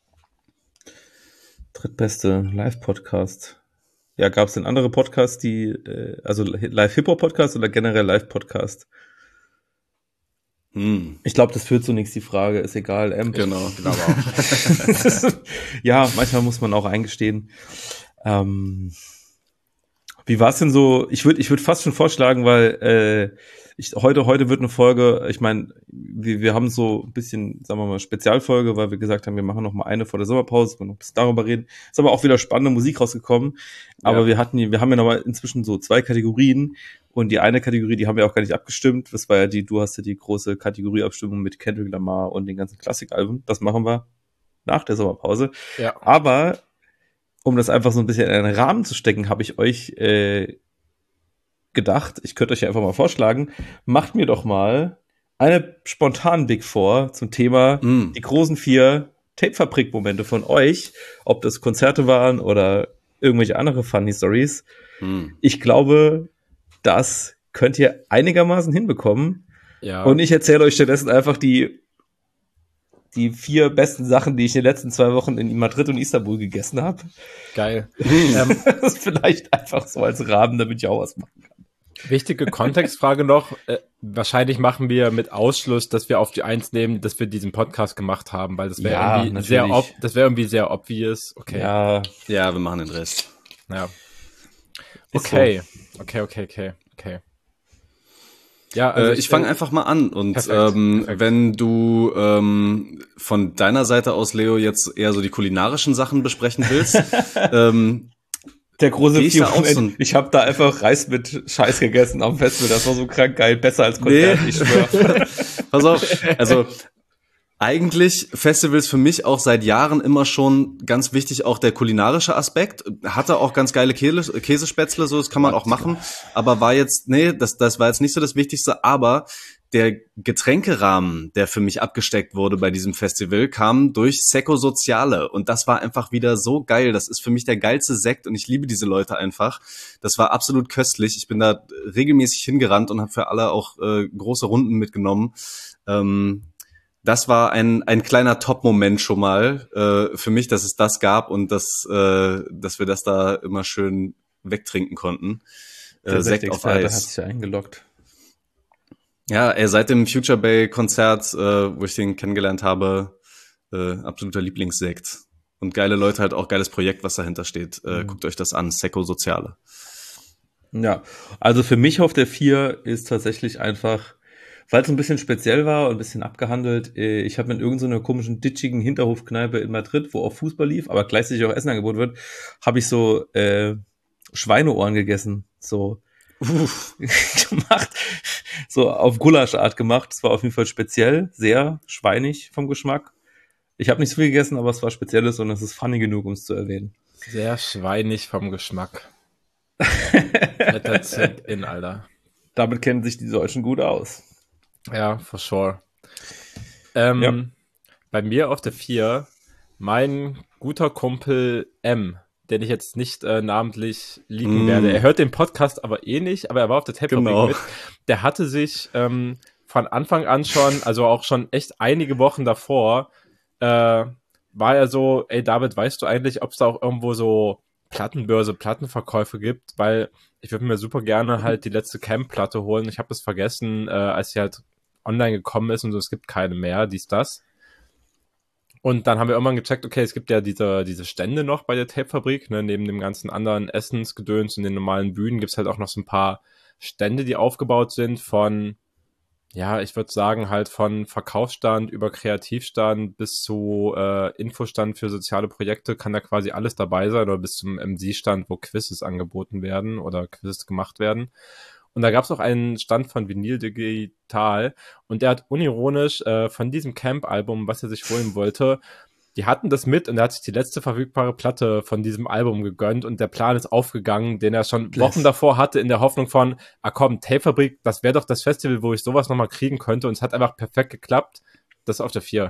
Drittbeste Live-Podcast. Ja, gab es denn andere Podcasts, die, also Live-Hip-Hop-Podcast oder generell Live-Podcast? Ich glaube, das führt zu nichts, die Frage, ist egal. Genau, ich glaube auch. Ja, manchmal muss man auch eingestehen. Wie war's denn so? Ich würd fast schon vorschlagen, weil heute wird eine Folge, ich meine, wir haben so ein bisschen, sagen wir mal, Spezialfolge, weil wir gesagt haben, wir machen noch mal eine vor der Sommerpause, wir noch ein bisschen darüber reden. Ist aber auch wieder spannende Musik rausgekommen. Aber wir haben ja nochmal inzwischen so 2 Kategorien. Und die eine Kategorie, die haben wir auch gar nicht abgestimmt. Das war ja du hast ja die große Kategorieabstimmung mit Kendrick Lamar und den ganzen Klassikalben. Das machen wir nach der Sommerpause. Ja. Aber um das einfach so ein bisschen in einen Rahmen zu stecken, habe ich euch gedacht, ich könnte euch ja einfach mal vorschlagen, macht mir doch mal eine spontan Big Four zum Thema die großen 4 Tape-Fabrik-Momente von euch, ob das Konzerte waren oder irgendwelche andere Funny Stories. Ich glaube, das könnt ihr einigermaßen hinbekommen. Ja. Und ich erzähle euch stattdessen einfach die 4 besten Sachen, die ich in den letzten 2 Wochen in Madrid und Istanbul gegessen habe. Geil. Das ist vielleicht einfach so als Rahmen, damit ich auch was machen kann. Wichtige Kontextfrage noch. Wahrscheinlich machen wir mit Ausschluss, dass wir auf die 1 nehmen, dass wir diesen Podcast gemacht haben, weil das wäre irgendwie sehr obvious. Okay. Ja, wir machen den Rest. Ja. Okay. Ja, also ich fange einfach mal an und perfekt. Wenn du von deiner Seite aus, Leo, jetzt eher so die kulinarischen Sachen besprechen willst, der große ich habe da einfach Reis mit Scheiß gegessen am Festival, das war so krank geil, besser als Konzert, ich schwöre. Pass auf, also eigentlich Festivals für mich auch seit Jahren immer schon ganz wichtig, auch der kulinarische Aspekt. Hatte auch ganz geile Käsespätzle, so das kann man auch machen. Aber war jetzt, das war jetzt nicht so das Wichtigste. Aber der Getränkerahmen, der für mich abgesteckt wurde bei diesem Festival, kam durch Secco Sociale. Und das war einfach wieder so geil. Das ist für mich der geilste Sekt und ich liebe diese Leute einfach. Das war absolut köstlich. Ich bin da regelmäßig hingerannt und habe für alle auch große Runden mitgenommen. Das war ein kleiner Top-Moment schon mal für mich, dass es das gab und dass wir das da immer schön wegtrinken konnten. Sekt auf Eis. Der hat sich ja eingeloggt. Ja, seit dem Future Bay Konzert, wo ich den kennengelernt habe, absoluter Lieblingssekt. Und geile Leute, halt auch geiles Projekt, was dahinter steht. Guckt euch das an, Secco Sociale. Ja, also für mich auf der 4 ist tatsächlich einfach, weil es ein bisschen speziell war und ein bisschen abgehandelt, ich habe in irgendeiner komischen, ditschigen Hinterhofkneipe in Madrid, wo auch Fußball lief, aber gleichzeitig auch Essen angeboten wird, habe ich so Schweineohren gegessen, so gemacht, so auf Gulaschart gemacht. Das war auf jeden Fall speziell, sehr schweinig vom Geschmack. Ich habe nicht so viel gegessen, aber es war Spezielles und es ist funny genug, um es zu erwähnen. Sehr schweinig vom Geschmack. Alter. Damit kennen sich die Deutschen gut aus. Ja, for sure. Bei mir auf der 4 mein guter Kumpel M, den ich jetzt nicht namentlich lieben werde. Er hört den Podcast aber nicht, aber er war auf der Tape-Fabrik mit. Der hatte sich von Anfang an schon, also auch schon echt einige Wochen davor, war er so, ey David, weißt du eigentlich, ob es da auch irgendwo so Plattenverkäufe gibt? Weil ich würde mir super gerne halt die letzte Camp-Platte holen. Ich habe es vergessen, als sie halt online gekommen ist und so, es gibt keine mehr, das. Und dann haben wir irgendwann gecheckt, okay, es gibt ja diese Stände noch bei der Tape-Fabrik, ne, neben dem ganzen anderen Essensgedöns und den normalen Bühnen gibt's halt auch noch so ein paar Stände, die aufgebaut sind von, ja, ich würde sagen halt von Verkaufsstand über Kreativstand bis zu Infostand für soziale Projekte kann da quasi alles dabei sein oder bis zum MC-Stand, wo Quizzes angeboten werden oder Quizzes gemacht werden. Und da gab es auch einen Stand von Vinyl Digital und der hat unironisch von diesem Camp-Album, was er sich holen wollte, die hatten das mit und er hat sich die letzte verfügbare Platte von diesem Album gegönnt und der Plan ist aufgegangen, den er schon Wochen davor hatte in der Hoffnung von, komm, Tape-Fabrik, das wäre doch das Festival, wo ich sowas nochmal kriegen könnte und es hat einfach perfekt geklappt. Das ist auf der 4.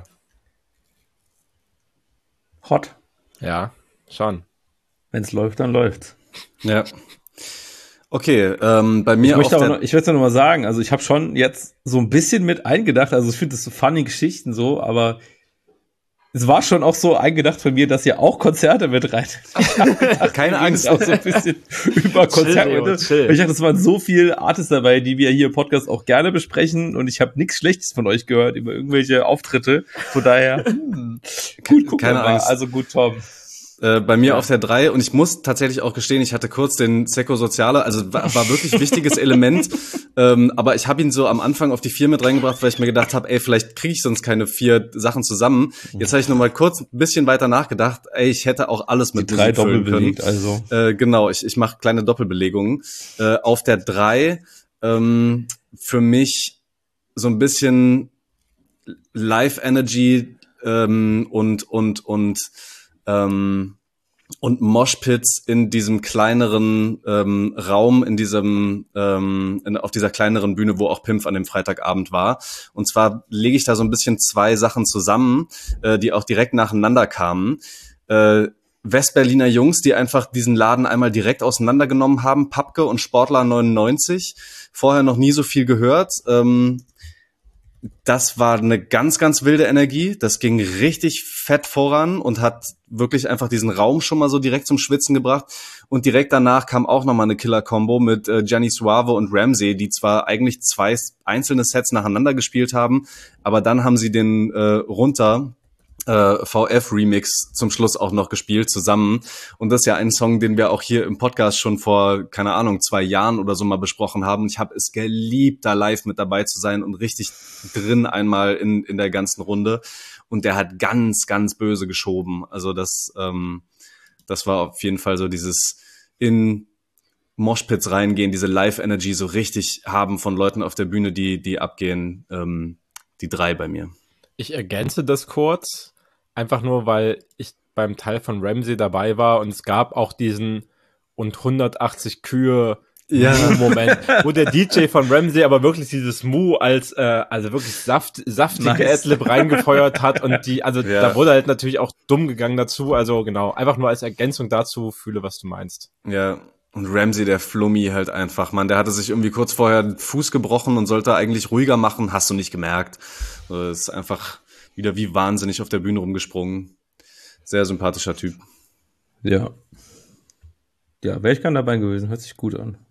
Hot. Ja, schon. Wenn es läuft, dann läuft's. Ja. Okay, bei mir ich würde es ja noch mal sagen, also ich habe schon jetzt so ein bisschen mit eingedacht, also ich finde das so funny Geschichten so, aber es war schon auch so eingedacht von mir, dass ihr auch Konzerte mit rein. Keine Angst. Auch so ein bisschen über Konzerte. Ich dachte, es waren so viele Artists dabei, die wir hier im Podcast auch gerne besprechen und ich habe nichts Schlechtes von euch gehört über irgendwelche Auftritte. Von daher, gut, gucken keine wir mal. Angst. Also gut, Tom. Bei mir auf der 3 und ich muss tatsächlich auch gestehen, ich hatte kurz den Psychosoziale, also war wirklich ein wichtiges Element, aber ich habe ihn so am Anfang auf die 4 mit reingebracht, weil ich mir gedacht habe, ey, vielleicht kriege ich sonst keine 4 Sachen zusammen. Jetzt habe ich noch mal kurz ein bisschen weiter nachgedacht, ey, ich hätte auch alles mit die 3 Musik füllen doppelbelegt, können. also. Genau, ich mache kleine Doppelbelegungen. Auf der 3 für mich so ein bisschen Live Energy und Moshpits in diesem kleineren Raum, in diesem auf dieser kleineren Bühne, wo auch Pimpf an dem Freitagabend war. Und zwar lege ich da so ein bisschen 2 Sachen zusammen, die auch direkt nacheinander kamen. Westberliner Jungs, die einfach diesen Laden einmal direkt auseinandergenommen haben, Papke und Sportler 99, vorher noch nie so viel gehört. Das war eine ganz, ganz wilde Energie. Das ging richtig fett voran und hat wirklich einfach diesen Raum schon mal so direkt zum Schwitzen gebracht. Und direkt danach kam auch nochmal eine Killer-Kombo mit Gianni Suave und Ramsey, die zwar eigentlich 2 einzelne Sets nacheinander gespielt haben, aber dann haben sie den VF-Remix zum Schluss auch noch gespielt zusammen. Und das ist ja ein Song, den wir auch hier im Podcast schon vor, keine Ahnung, 2 Jahren oder so mal besprochen haben. Ich habe es geliebt, da live mit dabei zu sein und richtig drin einmal in der ganzen Runde. Und der hat ganz, ganz böse geschoben. Also das war auf jeden Fall so dieses in Moshpits reingehen, diese Live-Energy so richtig haben von Leuten auf der Bühne, die abgehen, die 3 bei mir. Ich ergänze das kurz, einfach nur, weil ich beim Teil von Ramsey dabei war und es gab auch diesen und 180 Kühe Moment, wo der DJ von Ramsey aber wirklich dieses Mu als also wirklich saftige Adlib reingefeuert hat und da wurde halt natürlich auch dumm gegangen dazu, also genau, einfach nur als Ergänzung dazu, fühle, was du meinst. Ja, und Ramsey, der Flummi halt einfach, Mann, der hatte sich irgendwie kurz vorher den Fuß gebrochen und sollte eigentlich ruhiger machen, hast du nicht gemerkt. Das ist einfach wieder wie wahnsinnig auf der Bühne rumgesprungen. Sehr sympathischer Typ. Ja. Ja, wäre ich gern dabei gewesen, hört sich gut an.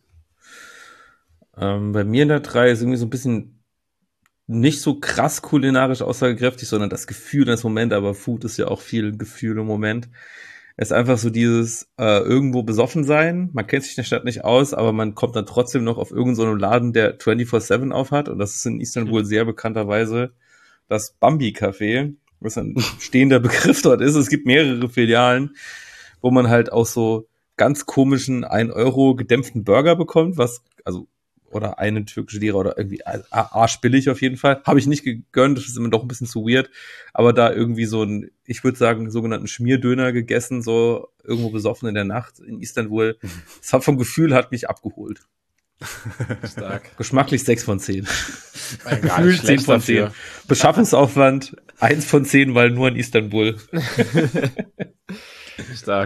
Bei mir in der 3 ist irgendwie so ein bisschen nicht so krass kulinarisch aussagekräftig, sondern das Gefühl, das Moment, aber Food ist ja auch viel Gefühl im Moment. Es ist einfach so dieses irgendwo besoffen sein, man kennt sich in der Stadt nicht aus, aber man kommt dann trotzdem noch auf irgendeinen so einen Laden, der 24/7 aufhat und das ist in Istanbul sehr bekannterweise das Bambi-Café, was ein stehender Begriff dort ist. Es gibt mehrere Filialen, wo man halt auch so ganz komischen 1 Euro gedämpften Burger bekommt, oder eine türkische Lira oder irgendwie arschbillig auf jeden Fall. Habe ich nicht gegönnt, das ist immer doch ein bisschen zu weird. Aber da irgendwie so einen, ich würde sagen, sogenannten Schmierdöner gegessen, so irgendwo besoffen in der Nacht in Istanbul. Das hat vom Gefühl, hat mich abgeholt. Stark. Geschmacklich 6 von 10. Gefühl 10 von 10. Beschaffungsaufwand 1 von 10, weil nur in Istanbul. Stark.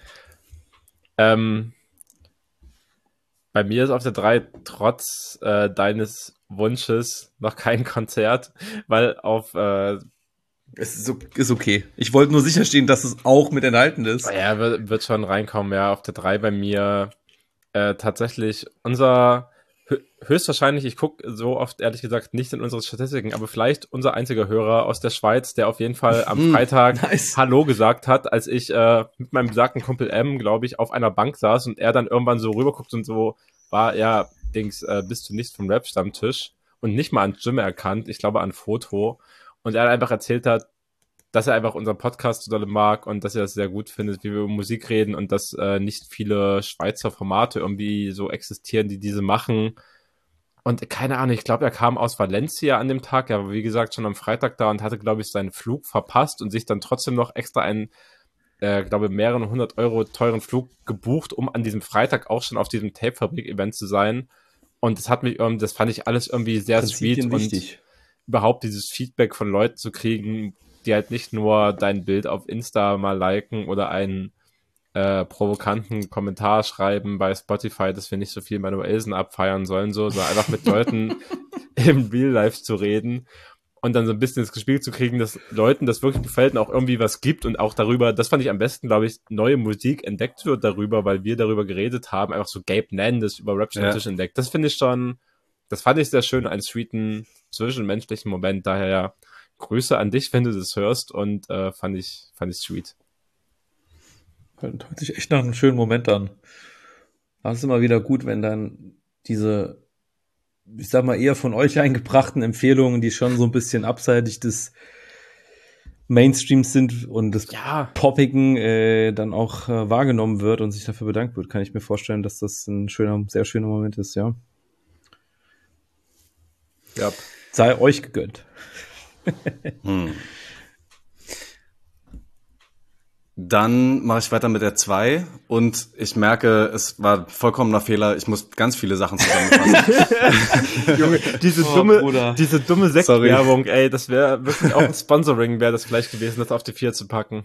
Bei mir ist auf der 3 trotz deines Wunsches noch kein Konzert, weil es ist okay. Ich wollte nur sicherstellen, dass es auch mit enthalten ist. Ja, wird schon reinkommen, ja. Auf der 3 bei mir tatsächlich unser höchstwahrscheinlich, ich gucke so oft ehrlich gesagt nicht in unsere Statistiken, aber vielleicht unser einziger Hörer aus der Schweiz, der auf jeden Fall am Freitag Hallo gesagt hat, als ich mit meinem besagten Kumpel M, glaube ich, auf einer Bank saß und er dann irgendwann so rüberguckt und so war, ja, Dings, bist du nicht vom Rap-Stammtisch und nicht mal an Stimme erkannt, ich glaube an Foto und er einfach erzählt hat, dass er einfach unseren Podcast total mag und dass er es sehr gut findet, wie wir über Musik reden und dass nicht viele Schweizer Formate irgendwie so existieren, die diese machen. Und keine Ahnung, ich glaube, er kam aus Valencia an dem Tag, er war wie gesagt schon am Freitag da und hatte, glaube ich, seinen Flug verpasst und sich dann trotzdem noch extra einen, glaube mehreren 100 Euro teuren Flug gebucht, um an diesem Freitag auch schon auf diesem Tape-Fabrik-Event zu sein. Und das hat mich, das fand ich alles irgendwie sehr sweet und überhaupt dieses Feedback von Leuten zu kriegen, die halt nicht nur dein Bild auf Insta mal liken oder einen provokanten Kommentar schreiben bei Spotify, dass wir nicht so viel Manuelsen abfeiern sollen, sondern einfach mit Leuten im Real Life zu reden und dann so ein bisschen das Gespiel zu kriegen, dass Leuten das wirklich gefällt und auch irgendwie was gibt und auch darüber, das fand ich am besten, glaube ich, neue Musik entdeckt wird darüber, weil wir darüber geredet haben, einfach so Gabe Nann das über Rap-Stammtisch entdeckt. Das finde ich schon, das fand ich sehr schön, einen sweeten, zwischenmenschlichen Moment, daher ja, Grüße an dich, wenn du das hörst und fand ich sweet. hört sich echt nach einem schönen Moment an. Das ist immer wieder gut, wenn dann diese, ich sag mal, eher von euch eingebrachten Empfehlungen, die schon so ein bisschen abseitig des Mainstreams sind und des Poppigen dann auch wahrgenommen wird und sich dafür bedankt wird, kann ich mir vorstellen, dass das ein sehr schöner Moment ist, ja. Ja. Sei euch gegönnt. Dann mache ich weiter mit der 2 und ich merke, es war vollkommener Fehler. Ich muss ganz viele Sachen zusammenfassen. Junge, diese dumme Sektwerbung, ey, das wäre wirklich auch ein Sponsoring, wäre das vielleicht gewesen, das auf die 4 zu packen.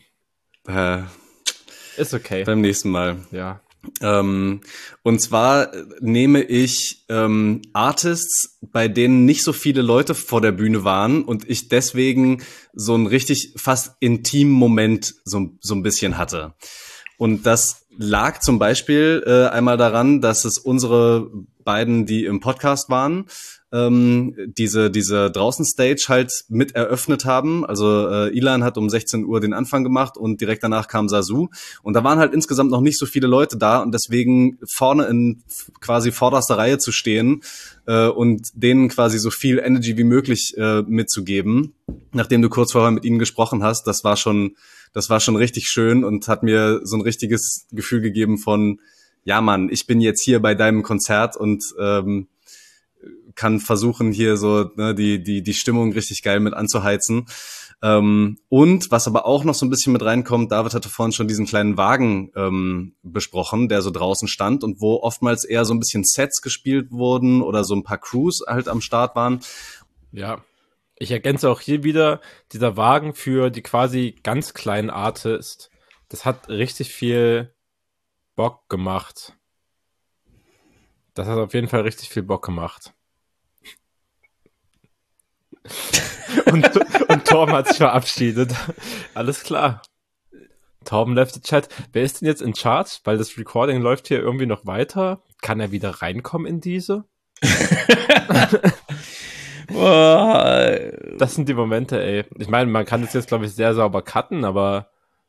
Ist okay. Beim nächsten Mal. Ja. Und zwar nehme ich Artists, bei denen nicht so viele Leute vor der Bühne waren und ich deswegen so einen richtig fast intimen Moment so ein bisschen hatte. Und das lag zum Beispiel einmal daran, dass es unsere beiden, die im Podcast waren, diese draußen Stage halt mit eröffnet haben. Also Ilan hat um 16 Uhr den Anfang gemacht und direkt danach kam Sasu. Und da waren halt insgesamt noch nicht so viele Leute da und deswegen vorne in quasi vorderster Reihe zu stehen und denen quasi so viel Energy wie möglich mitzugeben, nachdem du kurz vorher mit ihnen gesprochen hast, das war schon richtig schön und hat mir so ein richtiges Gefühl gegeben von, ja Mann, ich bin jetzt hier bei deinem Konzert und kann versuchen, hier so die Stimmung richtig geil mit anzuheizen. Und was aber auch noch so ein bisschen mit reinkommt, David hatte vorhin schon diesen kleinen Wagen besprochen, der so draußen stand und wo oftmals eher so ein bisschen Sets gespielt wurden oder so ein paar Crews halt am Start waren. Ja, ich ergänze auch hier wieder, dieser Wagen für die quasi ganz kleinen Artists, das hat richtig viel Bock gemacht. Das hat auf jeden Fall richtig viel Bock gemacht. und Torben hat sich verabschiedet. Alles klar. Torben left the chat. Wer ist denn jetzt in Charge? Weil das Recording läuft hier irgendwie noch weiter. Kann er wieder reinkommen in diese? Das sind die Momente, ey. Ich meine, man kann das jetzt, glaube ich, sehr sauber cutten, aber...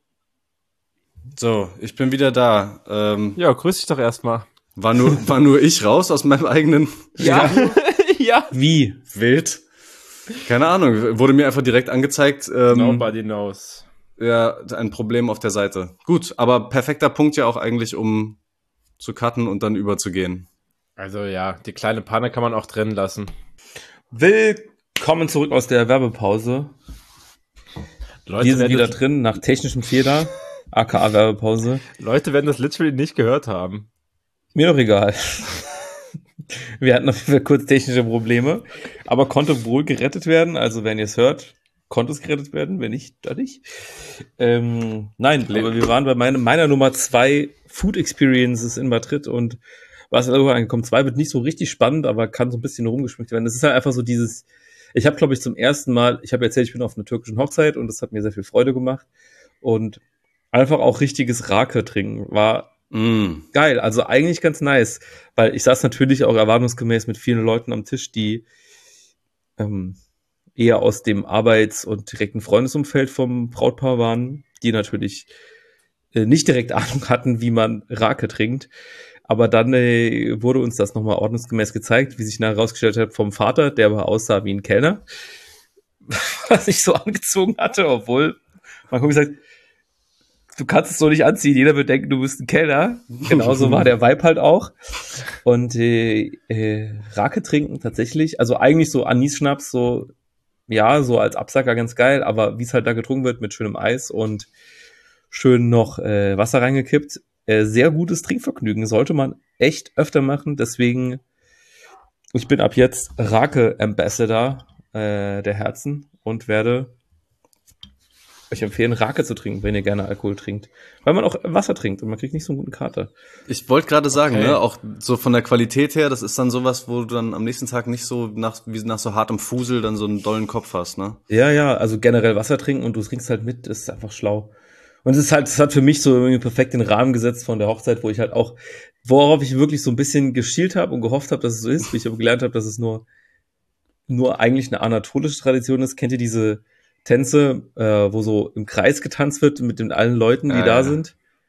So, ich bin wieder da. Ja, grüß dich doch erstmal. War nur ich raus aus meinem eigenen... Ja. Ja. Wie? Wild. Keine Ahnung, wurde mir einfach direkt angezeigt. Nobody knows. Ja, ein Problem auf der Seite. Gut, aber perfekter Punkt ja auch eigentlich, um zu cutten und dann überzugehen. Also ja, die kleine Panne kann man auch drin lassen. Willkommen zurück aus der Werbepause. Leute, wir sind wieder drin nach technischem Fehler, aka Werbepause. Leute werden das literally nicht gehört haben. Mir doch egal. Wir hatten auf jeden Fall kurz technische Probleme, aber konnte wohl gerettet werden. Also wenn ihr es hört, konnte es gerettet werden, wenn nicht, dann nicht. Nein, aber wir waren bei meiner Nummer 2 Food Experiences in Madrid und Barcelona angekommen. 2 wird nicht so richtig spannend, aber kann so ein bisschen rumgeschmückt werden. Das ist halt einfach so dieses, ich habe, glaube ich, zum ersten Mal, ich habe erzählt, ich bin auf einer türkischen Hochzeit und das hat mir sehr viel Freude gemacht. Und einfach auch richtiges Rake trinken war geil, also eigentlich ganz nice, weil ich saß natürlich auch erwartungsgemäß mit vielen Leuten am Tisch, die eher aus dem Arbeits- und direkten Freundesumfeld vom Brautpaar waren, die natürlich nicht direkt Ahnung hatten, wie man Rake trinkt. Aber dann wurde uns das nochmal ordnungsgemäß gezeigt, wie sich nachher herausgestellt hat vom Vater, der aber aussah wie ein Kellner, was ich so angezogen hatte, obwohl man hat gesagt, du kannst es so nicht anziehen, jeder wird denken, du bist ein Kellner. Genauso war der Vibe halt auch. Und Rake trinken tatsächlich, also eigentlich so Anis-Schnaps, so, ja, so als Absacker ganz geil, aber wie es halt da getrunken wird mit schönem Eis und schön noch Wasser reingekippt, sehr gutes Trinkvergnügen, sollte man echt öfter machen, deswegen, ich bin ab jetzt Rake-Ambassador der Herzen und werde euch empfehlen, Rake zu trinken, wenn ihr gerne Alkohol trinkt. Weil man auch Wasser trinkt und man kriegt nicht so einen guten Kater. Ich wollte gerade sagen, ne, auch so von der Qualität her, das ist dann sowas, wo du dann am nächsten Tag nicht so wie nach so hartem Fusel dann so einen dollen Kopf hast, ne? Ja, also generell Wasser trinken und du trinkst halt mit, ist einfach schlau. Und es ist halt, das hat für mich so irgendwie perfekt den Rahmen gesetzt von der Hochzeit, wo ich halt auch, worauf ich wirklich so ein bisschen geschielt habe und gehofft habe, dass es so ist, wie ich aber gelernt habe, dass es nur eigentlich eine anatolische Tradition ist. Kennt ihr diese Tänze, wo so im Kreis getanzt wird mit den allen Leuten, die da sind?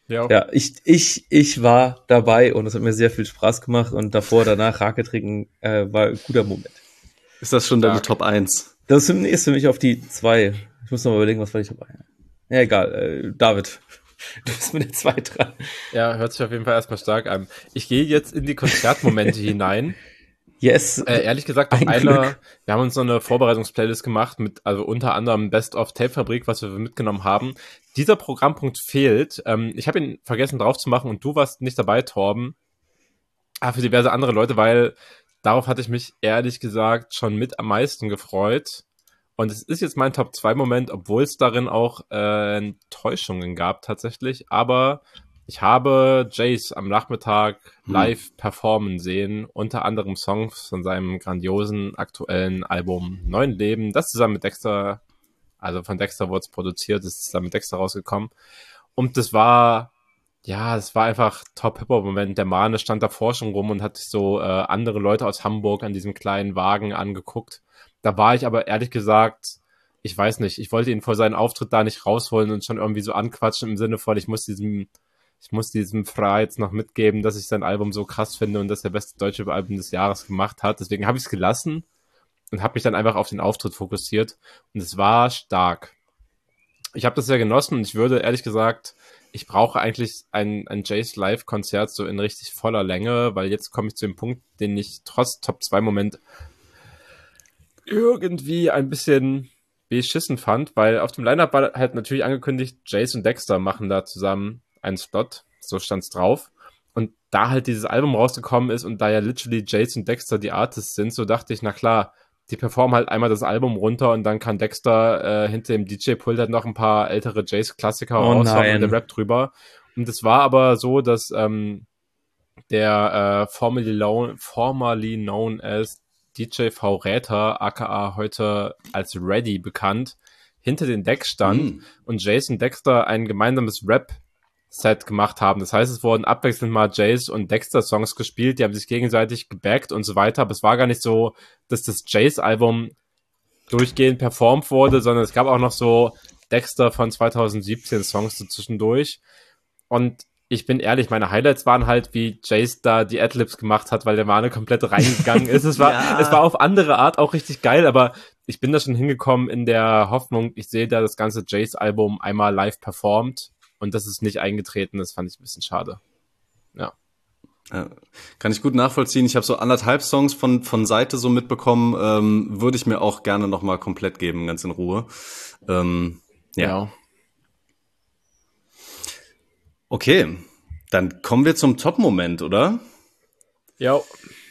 Ja, ich war dabei und es hat mir sehr viel Spaß gemacht und davor, danach Rake trinken war ein guter Moment. Ist das schon deine Top 1? Das ist für mich auf die 2. Ich muss noch mal überlegen, was war die Top 1? Ja, egal. David, du bist mit der 2 dran. Ja, hört sich auf jeden Fall erstmal stark an. Ich gehe jetzt in die Konzertmomente hinein. Yes. Ehrlich gesagt, wir haben uns so eine Vorbereitungsplaylist gemacht mit, also unter anderem Best of Tape Fabrik, was wir mitgenommen haben. Dieser Programmpunkt fehlt. Ich habe ihn vergessen drauf zu machen und du warst nicht dabei, Torben. Aber für diverse andere Leute, weil darauf hatte ich mich ehrlich gesagt schon mit am meisten gefreut. Und es ist jetzt mein Top 2 Moment, obwohl es darin auch Enttäuschungen gab tatsächlich. Aber ich habe Jace am Nachmittag live performen sehen, unter anderem Songs von seinem grandiosen aktuellen Album Neuen Leben, das zusammen mit Dexter, also von Dexter wurde es produziert, ist zusammen mit Dexter rausgekommen. Und das war einfach Top-Hip-Hop-Moment. Der Mane stand davor schon rum und hat sich so andere Leute aus Hamburg an diesem kleinen Wagen angeguckt. Da war ich aber ehrlich gesagt, ich weiß nicht, ich wollte ihn vor seinen Auftritt da nicht rausholen und schon irgendwie so anquatschen im Sinne von, ich muss diesem Fra jetzt noch mitgeben, dass ich sein Album so krass finde und dass er beste deutsche Album des Jahres gemacht hat. Deswegen habe ich es gelassen und habe mich dann einfach auf den Auftritt fokussiert. Und es war stark. Ich habe das sehr genossen und ich würde ehrlich gesagt, ich brauche eigentlich ein Jace Live-Konzert so in richtig voller Länge, weil jetzt komme ich zu dem Punkt, den ich trotz Top-2-Moment irgendwie ein bisschen beschissen fand, weil auf dem Line-Up war halt natürlich angekündigt, Jace und Dexter machen da zusammen einen Slot, so stand's drauf. Und da halt dieses Album rausgekommen ist und da ja literally Jace und Dexter die Artists sind, so dachte ich, na klar, die performen halt einmal das Album runter und dann kann Dexter hinter dem DJ-Pult halt noch ein paar ältere Jace-Klassiker raushauen und der Rap drüber. Und es war aber so, dass der formerly known as DJ V. Räther, aka heute als Ready bekannt, hinter den Decks stand und Jace und Dexter ein gemeinsames Rap-Set gemacht haben. Das heißt, es wurden abwechselnd mal Jace und Dexter Songs gespielt, die haben sich gegenseitig gebackt und so weiter, aber es war gar nicht so, dass das Jace-Album durchgehend performt wurde, sondern es gab auch noch so Dexter von 2017 Songs so zwischendurch. Und ich bin ehrlich, meine Highlights waren halt, wie Jace da die Adlibs gemacht hat, weil der Mane komplett reingegangen ist. Es war auf andere Art auch richtig geil, aber ich bin da schon hingekommen in der Hoffnung, ich sehe da das ganze Jace-Album einmal live performt und das ist nicht eingetreten. Das fand ich ein bisschen schade. Ja. Kann ich gut nachvollziehen. Ich habe so 1,5 Songs von Seite so mitbekommen. Würde ich mir auch gerne nochmal komplett geben, ganz in Ruhe. Ja. Okay, dann kommen wir zum Top-Moment, oder? Ja.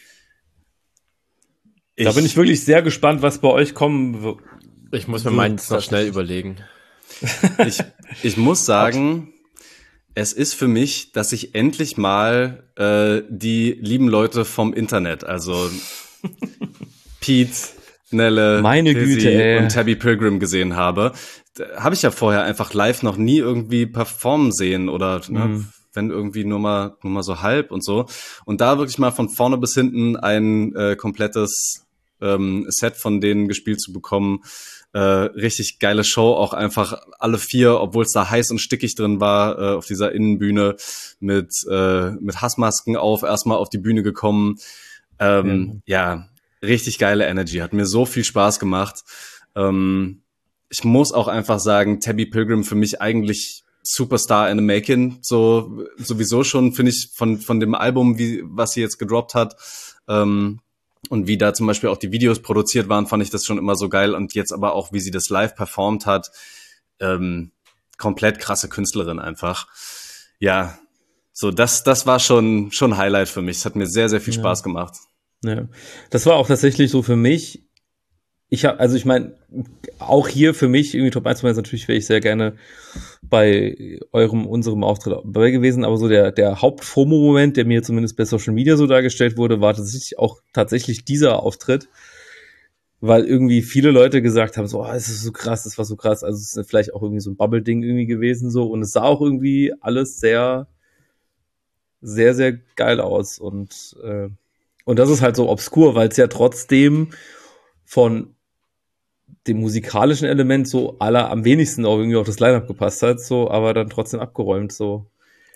Da bin ich wirklich sehr gespannt, was bei euch kommen wird. Ich muss mir meins noch schnell überlegen. Ich muss sagen, es ist für mich, dass ich endlich mal die lieben Leute vom Internet, also Pete, Nelle, meine Güte, und Tabby Pilgrim gesehen habe. Habe ich ja vorher einfach live noch nie irgendwie performen sehen oder wenn irgendwie nur mal so halb und so. Und da wirklich mal von vorne bis hinten ein komplettes Set von denen gespielt zu bekommen. Richtig geile Show, auch einfach alle 4, obwohl es da heiß und stickig drin war, auf dieser Innenbühne mit Hassmasken erstmal auf die Bühne gekommen. Ja, richtig geile Energy, hat mir so viel Spaß gemacht. Ich muss auch einfach sagen, Tabby Pilgrim für mich eigentlich Superstar in the Making. So sowieso schon, finde ich, von dem Album, was sie jetzt gedroppt hat, und wie da zum Beispiel auch die Videos produziert waren, fand ich das schon immer so geil. Und jetzt aber auch, wie sie das live performt hat, komplett krasse Künstlerin einfach. Ja, so das war schon Highlight für mich. Es hat mir sehr, sehr viel Spaß gemacht. Ja, das war auch tatsächlich so für mich. Ich meine, auch hier für mich irgendwie Top 1 natürlich wäre ich sehr gerne bei unserem Auftritt dabei gewesen, aber so der Haupt-FOMO-Moment, der mir zumindest bei Social Media so dargestellt wurde, war tatsächlich dieser Auftritt, weil irgendwie viele Leute gesagt haben, so, es ist so krass, das war so krass, also es ist vielleicht auch irgendwie so ein Bubble-Ding irgendwie gewesen so und es sah auch irgendwie alles sehr, sehr, sehr geil aus und das ist halt so obskur, weil es ja trotzdem von dem musikalischen Element so am wenigsten auch irgendwie auf das Line-Up gepasst hat, so, aber dann trotzdem abgeräumt, so.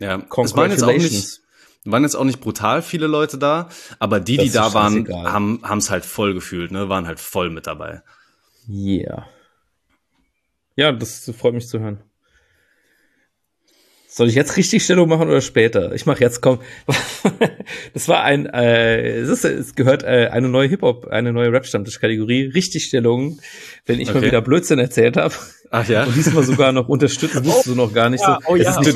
Ja, es waren jetzt auch nicht brutal viele Leute da, aber die da waren, haben es halt voll gefühlt, ne, waren halt voll mit dabei. Yeah. Ja, das freut mich zu hören. Soll ich jetzt richtig Stellung machen oder später? Ich mache jetzt, komm. Das war es gehört eine neue Hip-Hop, eine neue Rap-Stammtisch-Kategorie. Richtig Stellung, wenn ich mal wieder Blödsinn erzählt habe. Ach ja. Und diesmal sogar noch unterstützt, wusstest du noch gar nicht so.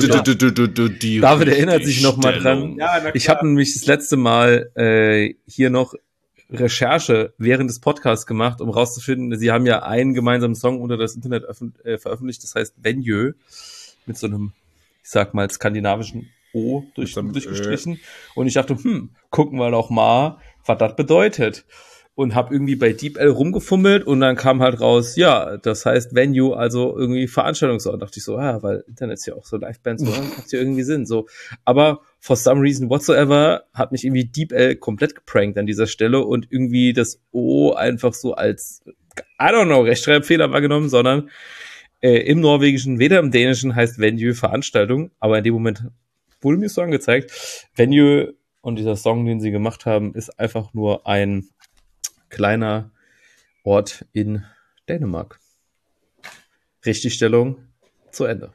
Die David erinnert sich noch mal dran. Ja, ich habe nämlich das letzte Mal hier noch Recherche während des Podcasts gemacht, um rauszufinden, sie haben ja einen gemeinsamen Song unter das Internet veröffentlicht, das heißt Venue, mit so einem, ich sag mal, skandinavischen O durchgestrichen. Und ich dachte, gucken wir doch mal, was das bedeutet. Und habe irgendwie bei DeepL rumgefummelt und dann kam halt raus, ja, das heißt Venue, also irgendwie Veranstaltungsort. Und dachte ich so, weil Internet ist ja auch so Livebands, so, macht ja irgendwie Sinn. So. Aber for some reason whatsoever hat mich irgendwie DeepL komplett geprankt an dieser Stelle und irgendwie das O einfach so als, I don't know, Rechtschreibfehler wahrgenommen, sondern im Norwegischen, weder im Dänischen heißt Venue Veranstaltung, aber in dem Moment wurde mir so angezeigt. Venue und dieser Song, den sie gemacht haben, ist einfach nur ein kleiner Ort in Dänemark. Richtigstellung zu Ende.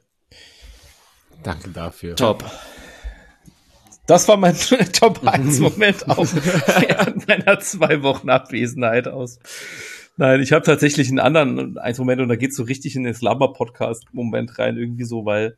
Danke dafür. Top. Das war mein Top 1 Moment auch während meiner 2 Wochen Abwesenheit aus. Nein, ich habe tatsächlich einen anderen 1 Moment und da geht's so richtig in den Slumber-Podcast-Moment rein, irgendwie so, weil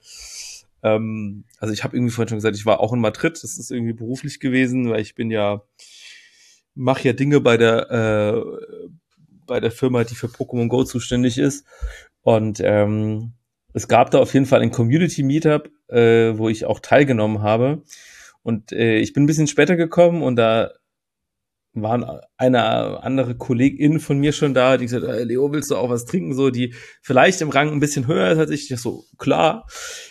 also ich habe irgendwie vorhin schon gesagt, ich war auch in Madrid, das ist irgendwie beruflich gewesen, weil ich mache ja Dinge bei der Firma, die für Pokémon Go zuständig ist. Und es gab da auf jeden Fall ein Community-Meetup, wo ich auch teilgenommen habe. Und ich bin ein bisschen später gekommen und da waren eine andere Kollegin von mir schon da, die gesagt hat, Leo, willst du auch was trinken? So, die vielleicht im Rang ein bisschen höher ist als ich. Ich so, klar.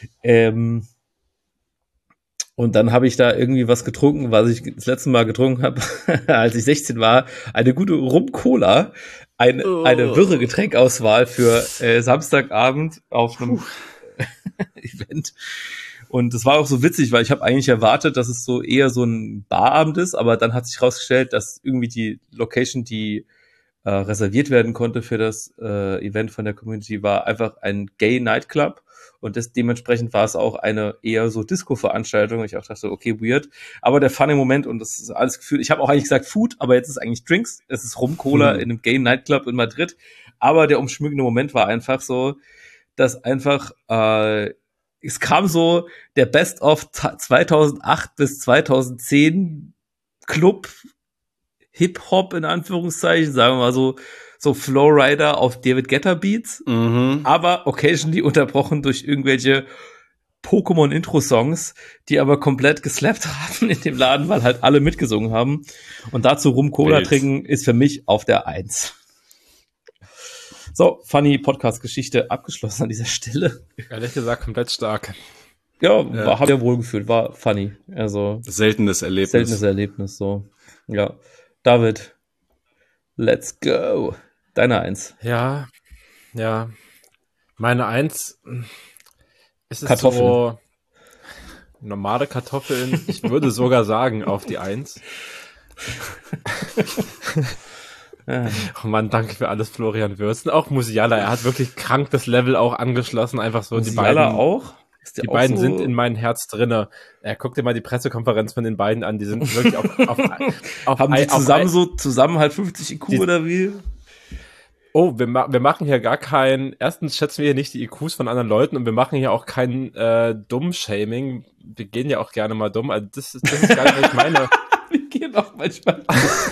Und dann habe ich da irgendwie was getrunken, was ich das letzte Mal getrunken habe, als ich 16 war. Eine gute Rum-Cola, eine wirre Getränkauswahl für Samstagabend auf einem Event. Und das war auch so witzig, weil ich habe eigentlich erwartet, dass es so eher so ein Barabend ist, aber dann hat sich rausgestellt, dass irgendwie die Location, die reserviert werden konnte für das Event von der Community, war einfach ein Gay-Nightclub. Und dementsprechend war es auch eine eher so Disco-Veranstaltung. Ich auch dachte, okay, weird. Aber der funny Moment und das ist alles Gefühl. Ich habe auch eigentlich gesagt Food, aber jetzt ist eigentlich Drinks. Es ist Rum-Cola in einem Gay-Nightclub in Madrid. Aber der umschmückende Moment war einfach so, dass einfach es kam so der Best of 2008 bis 2010 Club Hip-Hop in Anführungszeichen, sagen wir mal so Flowrider auf David Guetta Beats, aber occasionally unterbrochen durch irgendwelche Pokémon-Intro-Songs, die aber komplett geslappt haben in dem Laden, weil halt alle mitgesungen haben. Und dazu Rum-Cola trinken ist für mich auf der 1. So, funny Podcast-Geschichte abgeschlossen an dieser Stelle. Ehrlich gesagt, komplett stark. Ja, hab ja wohl gefühlt, war funny. Also seltenes Erlebnis, so. Ja. David, let's go. Deine 1. Ja. Meine 1 ist Kartoffeln. So normale Kartoffeln. Ich würde sogar sagen auf die 1. Oh Mann, danke für alles, Florian Würzen. Auch Musiala, er hat wirklich krank das Level auch angeschlossen. Einfach so Musiala die beiden auch? Die beiden sind in mein Herz drinne. Guck dir mal die Pressekonferenz von den beiden an. Die sind wirklich auf haben die zusammen halt 50 IQ oder wie? Oh, wir machen hier gar kein, erstens schätzen wir hier nicht die IQs von anderen Leuten und wir machen hier auch kein Dumm-Shaming. Wir gehen ja auch gerne mal dumm. Also das ist gar nicht, was ich meine. Wir gehen auch manchmal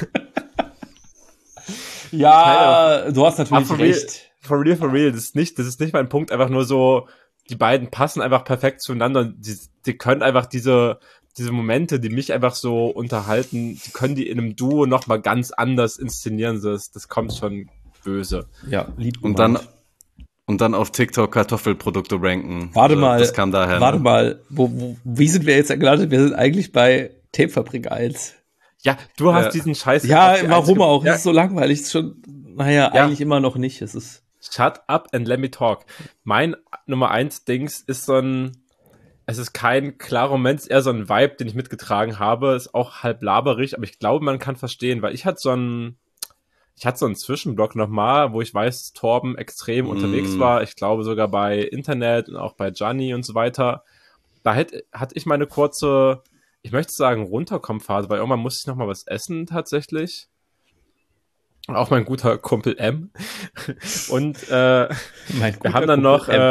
Ja, du hast natürlich recht. For real. Das ist nicht mein Punkt. Einfach nur so, die beiden passen einfach perfekt zueinander. Die können einfach diese Momente, die mich einfach so unterhalten, die können die in einem Duo nochmal ganz anders inszenieren. Das kommt schon böse. Ja, lieb. Und dann auf TikTok Kartoffelprodukte ranken. Warte mal. Das kam daher. Warte mal. Wie sind wir jetzt gelandet? Wir sind eigentlich bei Tapefabrik 1. Ja, du hast diesen Scheiß. Ja, warum auch? Das ist so langweilig. Ist schon, eigentlich immer noch nicht. Es ist. Shut up and let me talk. Mein Nummer 1 Dings ist es ist kein klarer Moment, es ist eher so ein Vibe, den ich mitgetragen habe. Ist auch halb laberig, aber ich glaube, man kann verstehen, weil ich hatte so einen Zwischenblock nochmal, wo ich weiß, dass Torben extrem unterwegs war. Ich glaube sogar bei Internet und auch bei Gianni und so weiter. Da hatte ich meine kurze, ich möchte sagen, Runterkommphase, weil irgendwann musste ich nochmal was essen tatsächlich. Auch mein guter Kumpel M. Und wir haben dann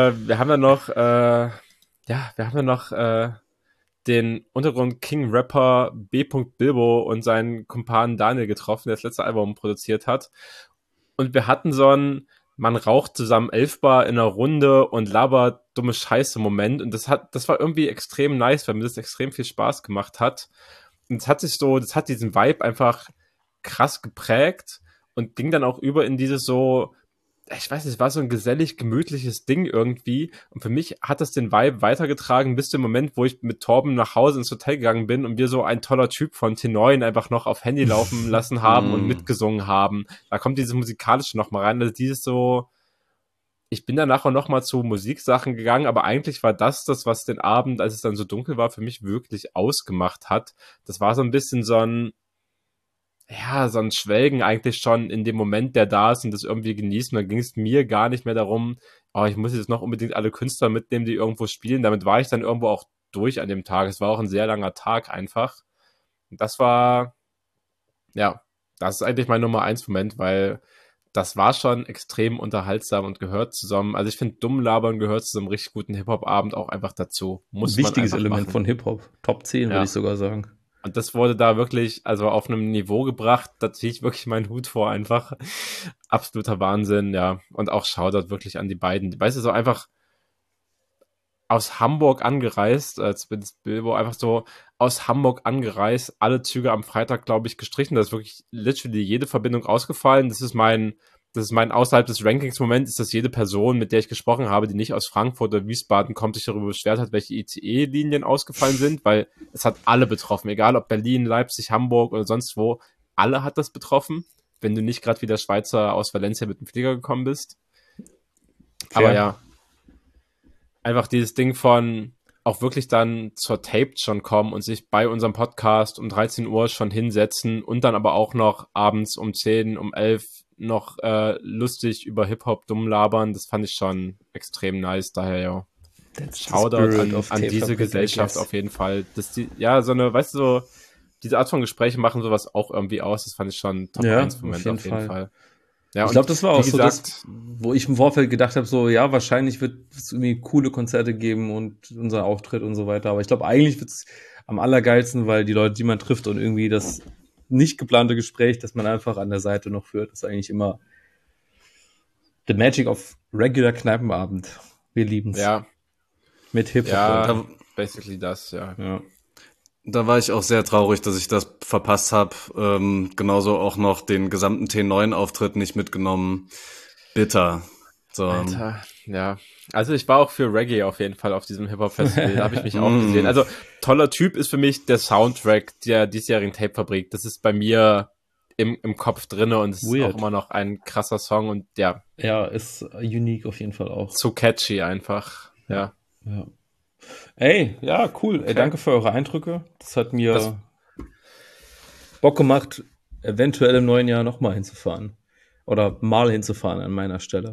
noch den Untergrund King Rapper B. Bilbo und seinen Kumpanen Daniel getroffen, der das letzte Album produziert hat. Und wir hatten so einen, man raucht zusammen 11 Bar in einer Runde und labert dumme Scheiße Moment. Und das war irgendwie extrem nice, weil mir das extrem viel Spaß gemacht hat. Und das hat diesen Vibe einfach krass geprägt und ging dann auch über in dieses so, ich weiß nicht, es war so ein gesellig, gemütliches Ding irgendwie. Und für mich hat das den Vibe weitergetragen bis zum Moment, wo ich mit Torben nach Hause ins Hotel gegangen bin und wir so ein toller Typ von T9 einfach noch auf Handy laufen lassen haben und mitgesungen haben. Da kommt dieses Musikalische noch mal rein. Also dieses so, ich bin danach auch noch mal zu Musiksachen gegangen, aber eigentlich war das, was den Abend, als es dann so dunkel war, für mich wirklich ausgemacht hat. Das war so ein bisschen so ein Schwelgen eigentlich schon in dem Moment, der da ist und das irgendwie genießen. Dann ging es mir gar nicht mehr darum, ich muss jetzt noch unbedingt alle Künstler mitnehmen, die irgendwo spielen. Damit war ich dann irgendwo auch durch an dem Tag. Es war auch ein sehr langer Tag einfach. Und das war, das ist eigentlich mein Nummer 1 Moment, weil das war schon extrem unterhaltsam und gehört zusammen. Also ich finde, dumm labern gehört zu so einem richtig guten Hip-Hop-Abend auch einfach dazu. Muss ein wichtiges Element machen. Von Hip-Hop. Top 10, würde ich sogar sagen. Und das wurde da wirklich, also auf einem Niveau gebracht, da ziehe ich wirklich meinen Hut vor, einfach absoluter Wahnsinn, ja. Und auch Shoutout wirklich an die beiden. Weißt du, so einfach aus Hamburg angereist, als Bilbo einfach so aus Hamburg angereist, alle Züge am Freitag, glaube ich, gestrichen. Da ist wirklich literally jede Verbindung ausgefallen. Das ist mein außerhalb des Rankings-Moment, ist das jede Person, mit der ich gesprochen habe, die nicht aus Frankfurt oder Wiesbaden kommt, sich darüber beschwert hat, welche ICE-Linien ausgefallen sind, weil es hat alle betroffen, egal ob Berlin, Leipzig, Hamburg oder sonst wo, alle hat das betroffen, wenn du nicht gerade wie der Schweizer aus Valencia mit dem Flieger gekommen bist. Fair. Aber ja, einfach dieses Ding von auch wirklich dann zur Taped schon kommen und sich bei unserem Podcast um 13 Uhr schon hinsetzen und dann aber auch noch abends um 10, um 11 noch lustig über Hip-Hop dumm labern, das fand ich schon extrem nice, daher ja. Shoutout an diese Gesellschaft auf jeden Fall. So eine, weißt du, so, diese Art von Gespräche machen sowas auch irgendwie aus, das fand ich schon Top 1 Moment auf jeden Fall. Ja, ich glaube, das war auch so das, wo ich im Vorfeld gedacht habe, so, ja, wahrscheinlich wird es irgendwie coole Konzerte geben und unser Auftritt und so weiter, aber ich glaube, eigentlich wird es am allergeilsten, weil die Leute, die man trifft und irgendwie das nicht geplante Gespräch, das man einfach an der Seite noch führt, ist eigentlich immer the magic of regular Kneipenabend. Wir lieben's. Ja. Mit Hip-Hop. Ja, basically das, ja. Da war ich auch sehr traurig, dass ich das verpasst habe. Genauso auch noch den gesamten T9-Auftritt nicht mitgenommen. Bitter. So. Alter, ja. Also ich war auch für Reggae auf jeden Fall auf diesem Hip-Hop-Festival. Da habe ich mich auch gesehen. Also toller Typ ist für mich der Soundtrack der diesjährigen Tape-Fabrik. Das ist bei mir im Kopf drinne und es ist auch immer noch ein krasser Song und ja. Ja, ist unique auf jeden Fall auch. Zu catchy einfach. Ja. Ey, ja, cool. Ey, danke für eure Eindrücke. Das hat mir Bock gemacht, eventuell im neuen Jahr nochmal hinzufahren. Oder mal hinzufahren an meiner Stelle.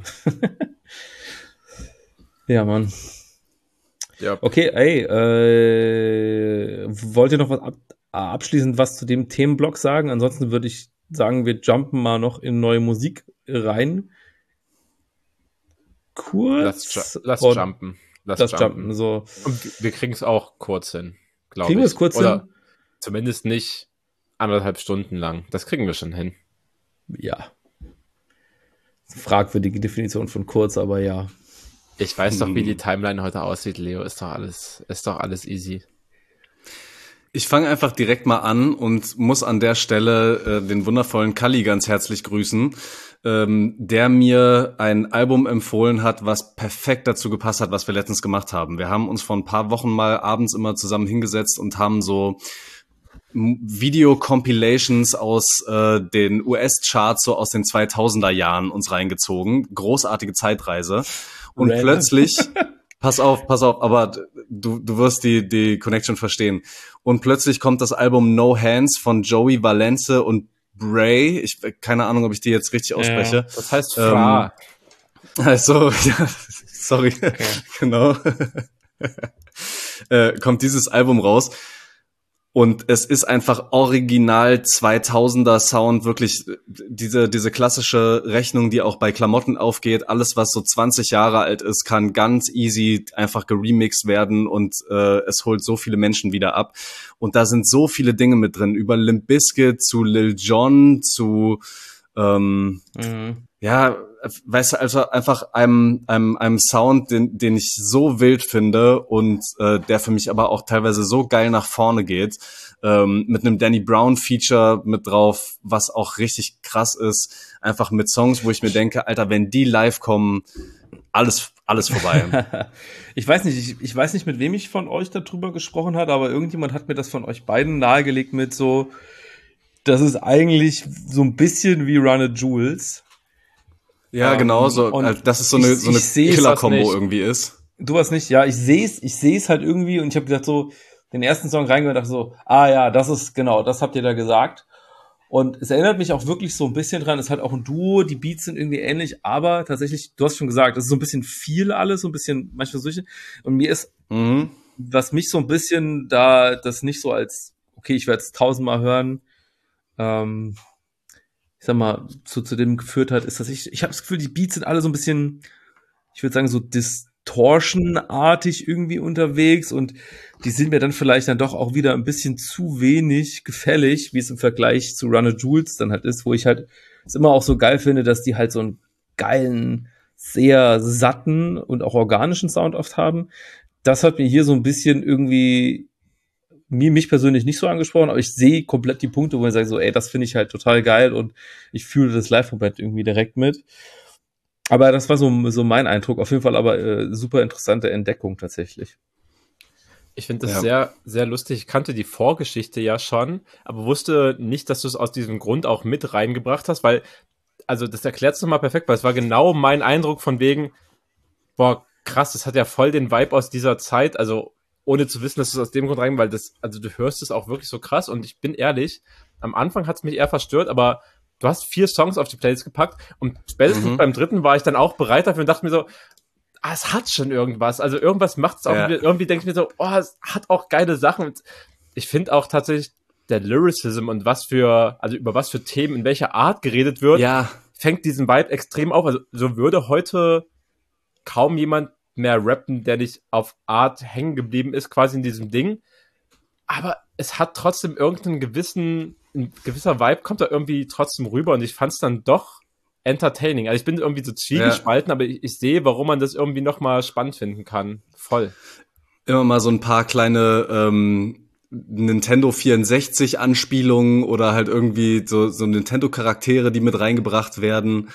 Ja, Mann. Ja. Okay, ey, wollt ihr noch was abschließend was zu dem Themenblock sagen? Ansonsten würde ich sagen, wir jumpen mal noch in neue Musik rein. Kurz. Lass jumpen. Lass jumpen. So. Und wir kriegen es auch kurz hin, glaube ich. Kriegen wir es kurz hin? Zumindest nicht 1,5 Stunden lang. Das kriegen wir schon hin. Ja. Fragwürdige Definition von kurz, aber ja. Ich weiß doch, wie die Timeline heute aussieht, Leo. Ist doch alles easy. Ich fange einfach direkt mal an und muss an der Stelle den wundervollen Kalli ganz herzlich grüßen, der mir ein Album empfohlen hat, was perfekt dazu gepasst hat, was wir letztens gemacht haben. Wir haben uns vor ein paar Wochen mal abends immer zusammen hingesetzt und haben so Video-Compilations aus den US-Charts so aus den 2000er Jahren uns reingezogen. Großartige Zeitreise. Und plötzlich Pass auf, aber du wirst die Connection verstehen. Und plötzlich kommt das Album No Hands von Joey Valence und Bray. Keine Ahnung, ob ich die jetzt richtig ausspreche. Das heißt Fra. Also, ja, sorry, okay. Genau. Kommt dieses Album raus. Und es ist einfach original 2000er Sound, wirklich diese klassische Rechnung, die auch bei Klamotten aufgeht. Alles, was so 20 Jahre alt ist, kann ganz easy einfach geremixed werden und es holt so viele Menschen wieder ab. Und da sind so viele Dinge mit drin, über Limp Bizkit zu Lil Jon zu ja, weißt du, also einfach einem Sound, den ich so wild finde und der für mich aber auch teilweise so geil nach vorne geht, mit einem Danny Brown Feature mit drauf, was auch richtig krass ist, einfach mit Songs, wo ich mir denke, Alter, wenn die live kommen, alles vorbei. Ich weiß nicht, mit wem ich von euch darüber gesprochen habe, aber irgendjemand hat mir das von euch beiden nahegelegt mit so, das ist eigentlich so ein bisschen wie Run It Jewels. Ja, genau, so, dass es so eine Killer-Kombo irgendwie ist. Du warst nicht, ja, ich sehe es halt irgendwie und ich habe gesagt so, den ersten Song reingehört und dachte so, ja, das ist, genau, das habt ihr da gesagt. Und es erinnert mich auch wirklich so ein bisschen dran, es ist halt auch ein Duo, die Beats sind irgendwie ähnlich, aber tatsächlich, du hast schon gesagt, es ist so ein bisschen viel alles, so ein bisschen manchmal solche. Und mir ist, was mich so ein bisschen da, das nicht so als, okay, ich werde es 1000-mal hören, ich sag mal, zu dem geführt hat, ist, dass ich habe das Gefühl, die Beats sind alle so ein bisschen, ich würde sagen, so Distortion-artig irgendwie unterwegs und die sind mir dann vielleicht dann doch auch wieder ein bisschen zu wenig gefällig, wie es im Vergleich zu Run It Jewels dann halt ist, wo ich halt es immer auch so geil finde, dass die halt so einen geilen, sehr satten und auch organischen Sound oft haben. Das hat mir hier so ein bisschen irgendwie mich persönlich nicht so angesprochen, aber ich sehe komplett die Punkte, wo ich sage so, ey, das finde ich halt total geil und ich fühle das Live-Moment irgendwie direkt mit. Aber das war so mein Eindruck. Auf jeden Fall aber super interessante Entdeckung tatsächlich. Ich finde das sehr, sehr lustig. Ich kannte die Vorgeschichte ja schon, aber wusste nicht, dass du es aus diesem Grund auch mit reingebracht hast, weil, also das erklärt es nochmal perfekt, weil es war genau mein Eindruck von wegen, boah, krass, das hat ja voll den Vibe aus dieser Zeit, also ohne zu wissen, dass es aus dem Grund rein, weil das, also du hörst es auch wirklich so krass und ich bin ehrlich, am Anfang hat es mich eher verstört, aber du hast 4 Songs auf die Playlist gepackt und spätestens beim 3. war ich dann auch bereit dafür und dachte mir so, es hat schon irgendwas, also irgendwas macht es auch, irgendwie denke ich mir so, es hat auch geile Sachen und ich finde auch tatsächlich der Lyricism und über was für Themen, in welcher Art geredet wird, fängt diesen Vibe extrem auf, also so würde heute kaum jemand mehr rappen, der nicht auf Art hängen geblieben ist, quasi in diesem Ding. Aber es hat trotzdem ein gewisser Vibe kommt da irgendwie trotzdem rüber und ich fand es dann doch entertaining. Also ich bin irgendwie so zwiegespalten, aber ich sehe, warum man das irgendwie nochmal spannend finden kann. Voll. Immer mal so ein paar kleine Nintendo 64 Anspielungen oder halt irgendwie so Nintendo-Charaktere, die mit reingebracht werden.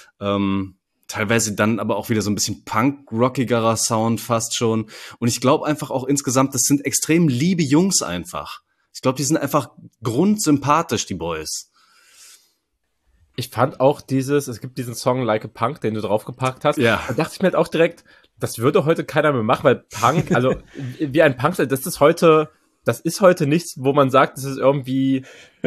Teilweise dann aber auch wieder so ein bisschen punk-rockigerer Sound fast schon. Und ich glaube einfach auch insgesamt, das sind extrem liebe Jungs einfach. Ich glaube, die sind einfach grundsympathisch, die Boys. Ich fand auch es gibt diesen Song Like a Punk, den du draufgepackt hast. Da dachte ich mir halt auch direkt, das würde heute keiner mehr machen, weil Punk, also wie ein Punk, das ist heute nichts, wo man sagt, das ist irgendwie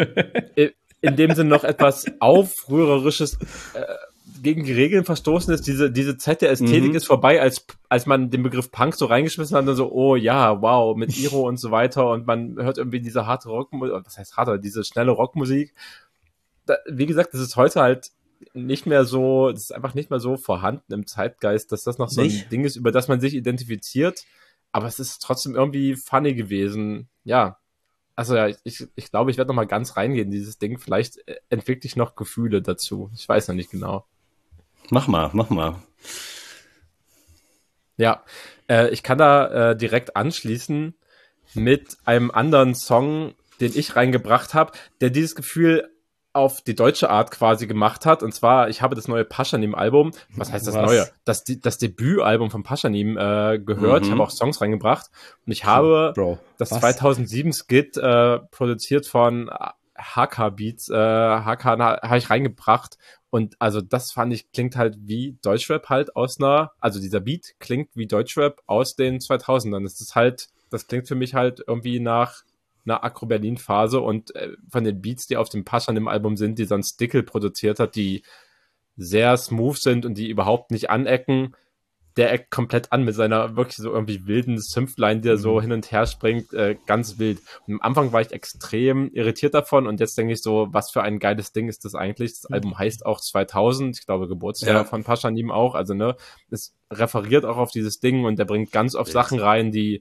in dem Sinne noch etwas Aufrührerisches, gegen die Regeln verstoßen ist, diese Zeit der Ästhetik ist vorbei, als man den Begriff Punk so reingeschmissen hat und so, oh ja, wow, mit Iro und so weiter und man hört irgendwie diese harte Rockmusik, was heißt harte, diese schnelle Rockmusik. Wie gesagt, das ist heute halt nicht mehr so, das ist einfach nicht mehr so vorhanden im Zeitgeist, dass das noch so ein Ding ist, über das man sich identifiziert, aber es ist trotzdem irgendwie funny gewesen. Ja, also ja, ich glaube, ich werde noch mal ganz reingehen in dieses Ding, vielleicht entwickle ich noch Gefühle dazu, ich weiß noch nicht genau. Mach mal. Ja, ich kann da direkt anschließen mit einem anderen Song, den ich reingebracht habe, der dieses Gefühl auf die deutsche Art quasi gemacht hat. Und zwar, ich habe das neue Pashanim-Album, was heißt das neue? Das Debütalbum von Pashanim gehört. Ich habe auch Songs reingebracht. Und ich habe das 2007 Skit produziert von HK Beats. HK habe ich reingebracht. Und also das fand ich, klingt halt wie Deutschrap halt also dieser Beat klingt wie Deutschrap aus den 2000ern. Das klingt für mich halt irgendwie nach einer Agro-Berlin-Phase und von den Beats, die auf dem Pascha im Album sind, die sonst Dickel produziert hat, die sehr smooth sind und die überhaupt nicht anecken, der eckt komplett an mit seiner wirklich so irgendwie wilden Synth-Line, die er so hin und her springt, ganz wild. Und am Anfang war ich extrem irritiert davon und jetzt denke ich so, was für ein geiles Ding ist das eigentlich? Das Album heißt auch 2000, ich glaube Geburtsjahr von Pashanim auch, also ne, es referiert auch auf dieses Ding und der bringt ganz oft Sachen rein, die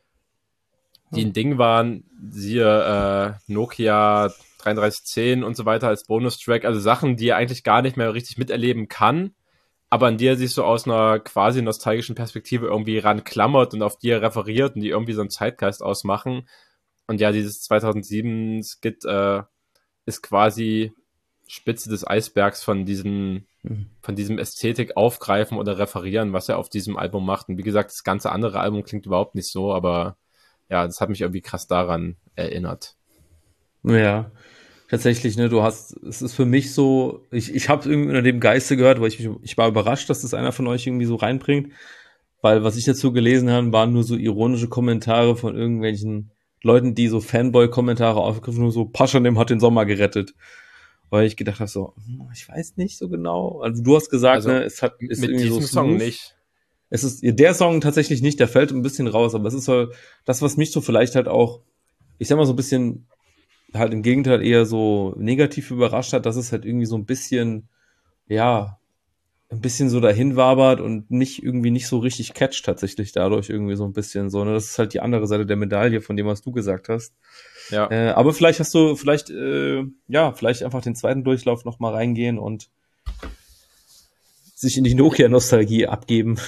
ein Ding waren, siehe Nokia 3310 und so weiter als Bonustrack, also Sachen, die er eigentlich gar nicht mehr richtig miterleben kann, aber an die er sich so aus einer quasi nostalgischen Perspektive irgendwie ranklammert und auf die er referiert und die irgendwie so einen Zeitgeist ausmachen. Und ja, dieses 2007 Skit ist quasi Spitze des Eisbergs von diesem Ästhetik aufgreifen oder referieren, was er auf diesem Album macht. Und wie gesagt, das ganze andere Album klingt überhaupt nicht so, aber ja, das hat mich irgendwie krass daran erinnert. Ja, tatsächlich, ne, es ist für mich so, ich habe irgendwie unter dem Geiste gehört, weil ich war überrascht, dass das einer von euch irgendwie so reinbringt, weil was ich dazu gelesen habe, waren nur so ironische Kommentare von irgendwelchen Leuten, die so Fanboy-Kommentare aufgegriffen, nur so, Pashanim hat den Sommer gerettet. Weil ich gedacht habe so, ich weiß nicht so genau. Also du hast gesagt, also, ne, ist mit irgendwie diesem so Song nicht. Es ist der Song tatsächlich nicht, der fällt ein bisschen raus, aber es ist so das, was mich so vielleicht halt auch, ich sag mal so ein bisschen halt im Gegenteil eher so negativ überrascht hat, dass es halt irgendwie so ein bisschen, ja, ein bisschen so dahin wabert und nicht so richtig catcht tatsächlich dadurch irgendwie so ein bisschen so, ne? Das ist halt die andere Seite der Medaille von dem, was du gesagt hast. Ja. Aber vielleicht vielleicht einfach den zweiten Durchlauf noch mal reingehen und sich in die Nokia-Nostalgie abgeben.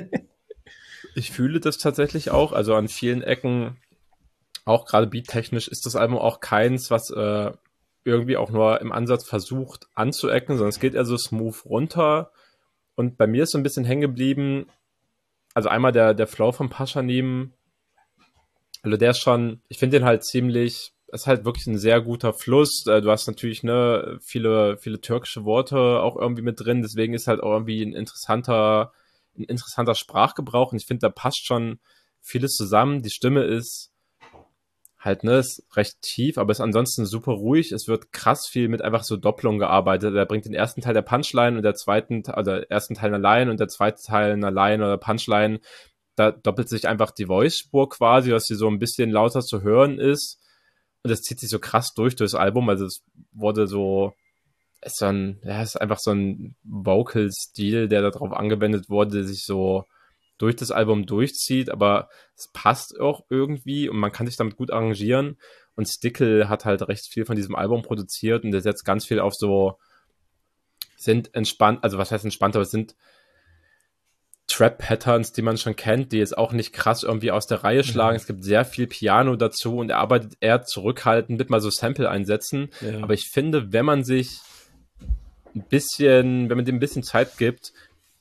Ich fühle das tatsächlich auch, also an vielen Ecken, auch gerade beattechnisch, ist das Album auch keins, was irgendwie auch nur im Ansatz versucht anzuecken, sondern es geht eher so smooth runter. Und bei mir ist so ein bisschen hängen geblieben, also einmal der Flow von Pashanim, also der ist schon, ich finde den halt ziemlich, ist halt wirklich ein sehr guter Fluss. Du hast natürlich viele türkische Worte auch irgendwie mit drin, deswegen ist halt auch irgendwie ein interessanter Sprachgebrauch und ich finde, da passt schon vieles zusammen. Die Stimme ist halt, ist recht tief, aber ist ansonsten super ruhig. Es wird krass viel mit einfach so Doppelung gearbeitet. Er bringt den ersten Teil der Punchline und ersten Teil eine Line und der zweite Teil eine Line oder Punchline. Da doppelt sich einfach die Voice-Spur quasi, dass sie so ein bisschen lauter zu hören ist. Und das zieht sich so krass durchs Album. Also es wurde so, ist einfach so ein Vocal-Stil, der darauf angewendet wurde, der sich so durch das Album durchzieht, aber es passt auch irgendwie und man kann sich damit gut arrangieren. Und Stickle hat halt recht viel von diesem Album produziert und der setzt ganz viel auf sind entspannt, also was heißt entspannt, aber es sind Trap-Patterns, die man schon kennt, die jetzt auch nicht krass irgendwie aus der Reihe schlagen. Es gibt sehr viel Piano dazu und er arbeitet eher zurückhaltend mit mal so Sample-Einsätzen. Ja. Aber ich finde, wenn man dem ein bisschen Zeit gibt,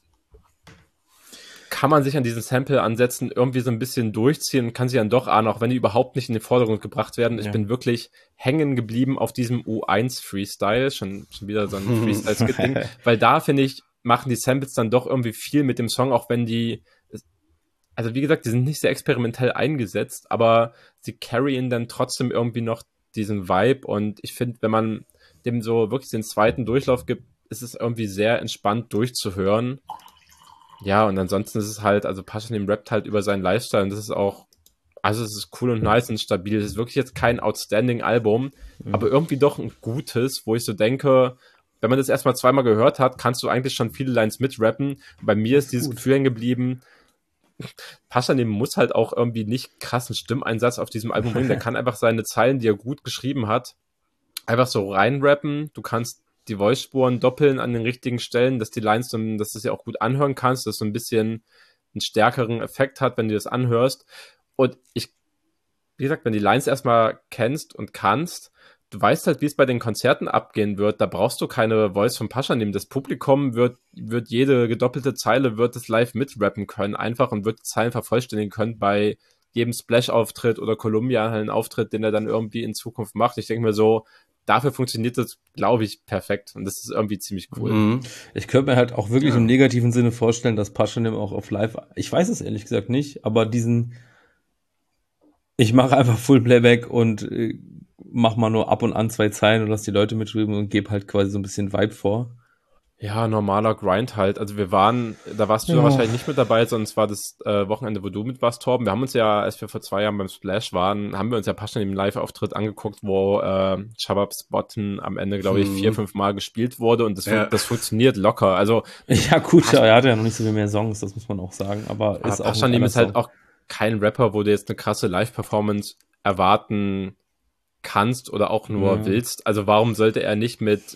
kann man sich an diesen Sample-Ansätzen irgendwie so ein bisschen durchziehen und kann sie dann doch ahnen, auch wenn die überhaupt nicht in den Vordergrund gebracht werden. Ja. Ich bin wirklich hängen geblieben auf diesem U1-Freestyle, schon wieder so ein Freestyle-Skit-Ding, weil da, finde ich, machen die Samples dann doch irgendwie viel mit dem Song, auch wenn also wie gesagt, die sind nicht sehr experimentell eingesetzt, aber sie carryen dann trotzdem irgendwie noch diesen Vibe und ich finde, wenn man dem so wirklich den zweiten Durchlauf gibt, ist es irgendwie sehr entspannt durchzuhören. Ja, und ansonsten ist es halt, also Pashanim rappt halt über seinen Lifestyle und das ist auch, also es ist cool und nice und stabil. Es ist wirklich jetzt kein outstanding Album, aber irgendwie doch ein gutes, wo ich so denke, wenn man das erstmal zweimal gehört hat, kannst du eigentlich schon viele Lines mitrappen. Bei mir ist dieses Gefühl hängen geblieben, Pashanim muss halt auch irgendwie nicht krassen Stimmeinsatz auf diesem Album bringen. Der kann einfach seine Zeilen, die er gut geschrieben hat, einfach so reinrappen. Du kannst die Voice-Spuren doppeln an den richtigen Stellen, dass die Lines, dass du sie auch gut anhören kannst, dass so ein bisschen einen stärkeren Effekt hat, wenn du das anhörst. Und wie gesagt, wenn die Lines erstmal kennst und kannst, du weißt halt, wie es bei den Konzerten abgehen wird. Da brauchst du keine Voice von Pashanim. Das Publikum wird jede gedoppelte Zeile, wird es live mitrappen können, einfach und wird die Zeilen vervollständigen können bei jedem Splash-Auftritt oder Columbia-Hallen-Auftritt, den er dann irgendwie in Zukunft macht. Ich denke mir so, dafür funktioniert das, glaube ich, perfekt. Und das ist irgendwie ziemlich cool. Ich könnte mir halt auch wirklich im negativen Sinne vorstellen, dass Paschanim auch auf Live, ich weiß es ehrlich gesagt nicht, aber ich mache einfach Full Playback und mach mal nur ab und an 2 Zeilen und lass die Leute mitschreiben und gebe halt quasi so ein bisschen Vibe vor. Ja, normaler Grind halt. Also da warst du ja wahrscheinlich nicht mit dabei, sondern es war das Wochenende, wo du mit warst, Torben. Wir haben uns ja, als wir vor 2 Jahren beim Splash waren, haben wir uns ja Paschanim im Live-Auftritt angeguckt, wo Shababs Button am Ende, glaube ich, 4-5 Mal gespielt wurde und das funktioniert locker. Also ja gut, er hatte ja noch nicht so viel mehr Songs, das muss man auch sagen, aber ist auch Paschanim ist halt auch kein Rapper, wo du jetzt eine krasse Live-Performance erwarten kannst oder auch nur willst. Also warum sollte er nicht mit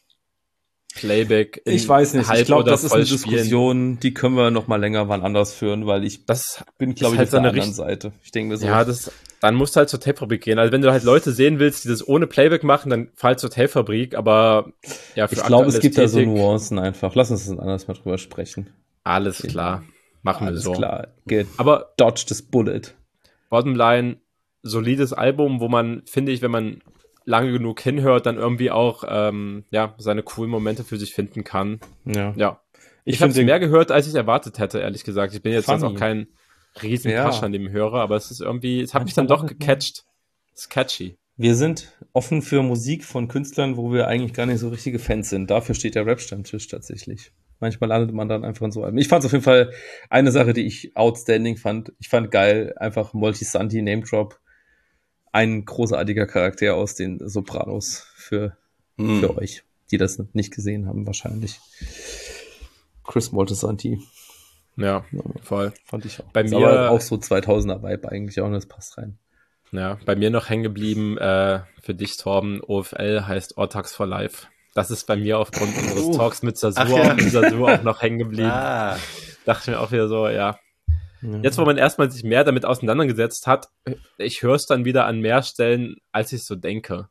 Playback ich weiß nicht, ich glaube, das ist eine Diskussion, die können wir noch mal länger wann anders führen, weil das bin, glaube ich, halt auf der anderen Seite. Ich denke mir so. Ja, dann musst du halt zur Tape-Fabrik gehen. Also wenn du halt Leute sehen willst, die das ohne Playback machen, dann fall zur Tape-Fabrik, aber ja, für ich glaube, es gibt da so Nuancen einfach. Lass uns das anders mal drüber sprechen. Alles klar. Machen wir so. Alles klar. Aber dodge this bullet. Bottomline, solides Album, wo man, finde ich, wenn man lange genug hinhört, dann irgendwie auch seine coolen Momente für sich finden kann. Ja. Ich habe mehr gehört, als ich erwartet hätte, ehrlich gesagt. Ich bin jetzt auch kein riesen Pascha an dem Hörer, aber es ist irgendwie, es hat mich dann doch gecatcht. Es ist catchy. Wir sind offen für Musik von Künstlern, wo wir eigentlich gar nicht so richtige Fans sind. Dafür steht der Rap-Stammtisch tatsächlich. Manchmal landet man dann einfach in so einem. Ich fand es auf jeden Fall eine Sache, die ich outstanding fand. Ich fand geil, einfach Multisanti Name Drop. Ein großartiger Charakter aus den Sopranos für euch, die das nicht gesehen haben wahrscheinlich. Chris Moltisanti. Ja, voll. Fand ich auch. Bei ist mir aber auch so 2000er Vibe eigentlich auch, und das passt rein. Ja, bei mir noch hängen geblieben, für dich, Torben, OFL heißt Ortax for Life. Das ist bei mir aufgrund unseres Talks mit Sasur auch noch hängen geblieben. Dachte ich mir auch wieder so, ja. Jetzt, wo man erstmal sich mehr damit auseinandergesetzt hat, ich höre es dann wieder an mehr Stellen, als ich so denke.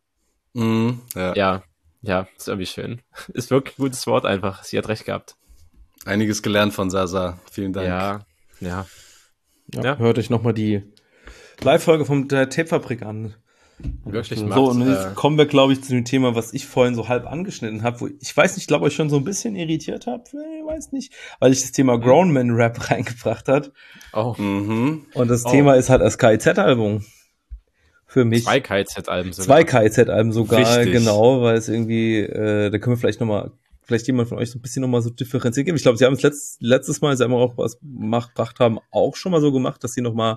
Ja, ist irgendwie schön. Ist wirklich ein gutes Wort einfach. Sie hat recht gehabt. Einiges gelernt von Sasa. Vielen Dank. Ja. Hört euch nochmal die Live-Folge von der Tape-Fabrik an. Wirklich so, und jetzt kommen wir, glaube ich, zu dem Thema, was ich vorhin so halb angeschnitten habe, wo ich weiß nicht, glaube ich schon so ein bisschen irritiert habe, ich weiß nicht, weil ich das Thema Grown-Man-Rap reingebracht hat. Und das Thema ist halt das KIZ-Album. Für mich. 2 KIZ-Alben sogar. 2 KIZ-Alben sogar, Richtig. genau, weil es irgendwie, da können wir vielleicht jemand von euch so ein bisschen nochmal so differenzieren. Ich glaube, sie haben es letztes Mal, sie haben auch was gebracht haben, auch schon mal so gemacht, dass sie nochmal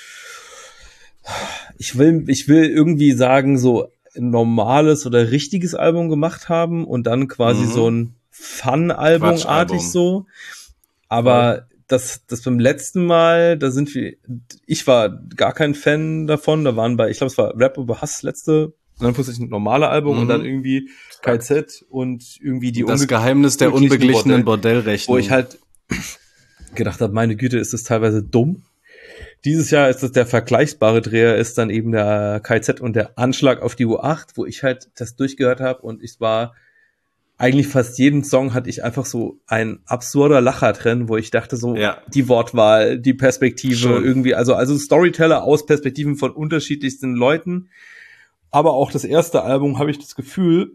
ich will irgendwie sagen, so ein normales oder richtiges Album gemacht haben und dann quasi so ein Fun-Album-artig so. Aber das beim letzten Mal, ich war gar kein Fan davon, da waren ich glaube, es war Rap über Hass letzte, dann ein normale Album und dann irgendwie KZ und irgendwie die das Geheimnis der unbeglichenen Bordellrechnung. Wo ich halt gedacht habe, meine Güte, ist das teilweise dumm. Dieses Jahr ist das der vergleichbare Dreher, ist dann eben der KZ und der Anschlag auf die U8, wo ich halt das durchgehört habe und ich war eigentlich fast jeden Song hatte ich einfach so ein absurder Lacher drin, wo ich dachte so, die Wortwahl, die Perspektive irgendwie, also Storyteller aus Perspektiven von unterschiedlichsten Leuten. Aber auch das erste Album habe ich das Gefühl,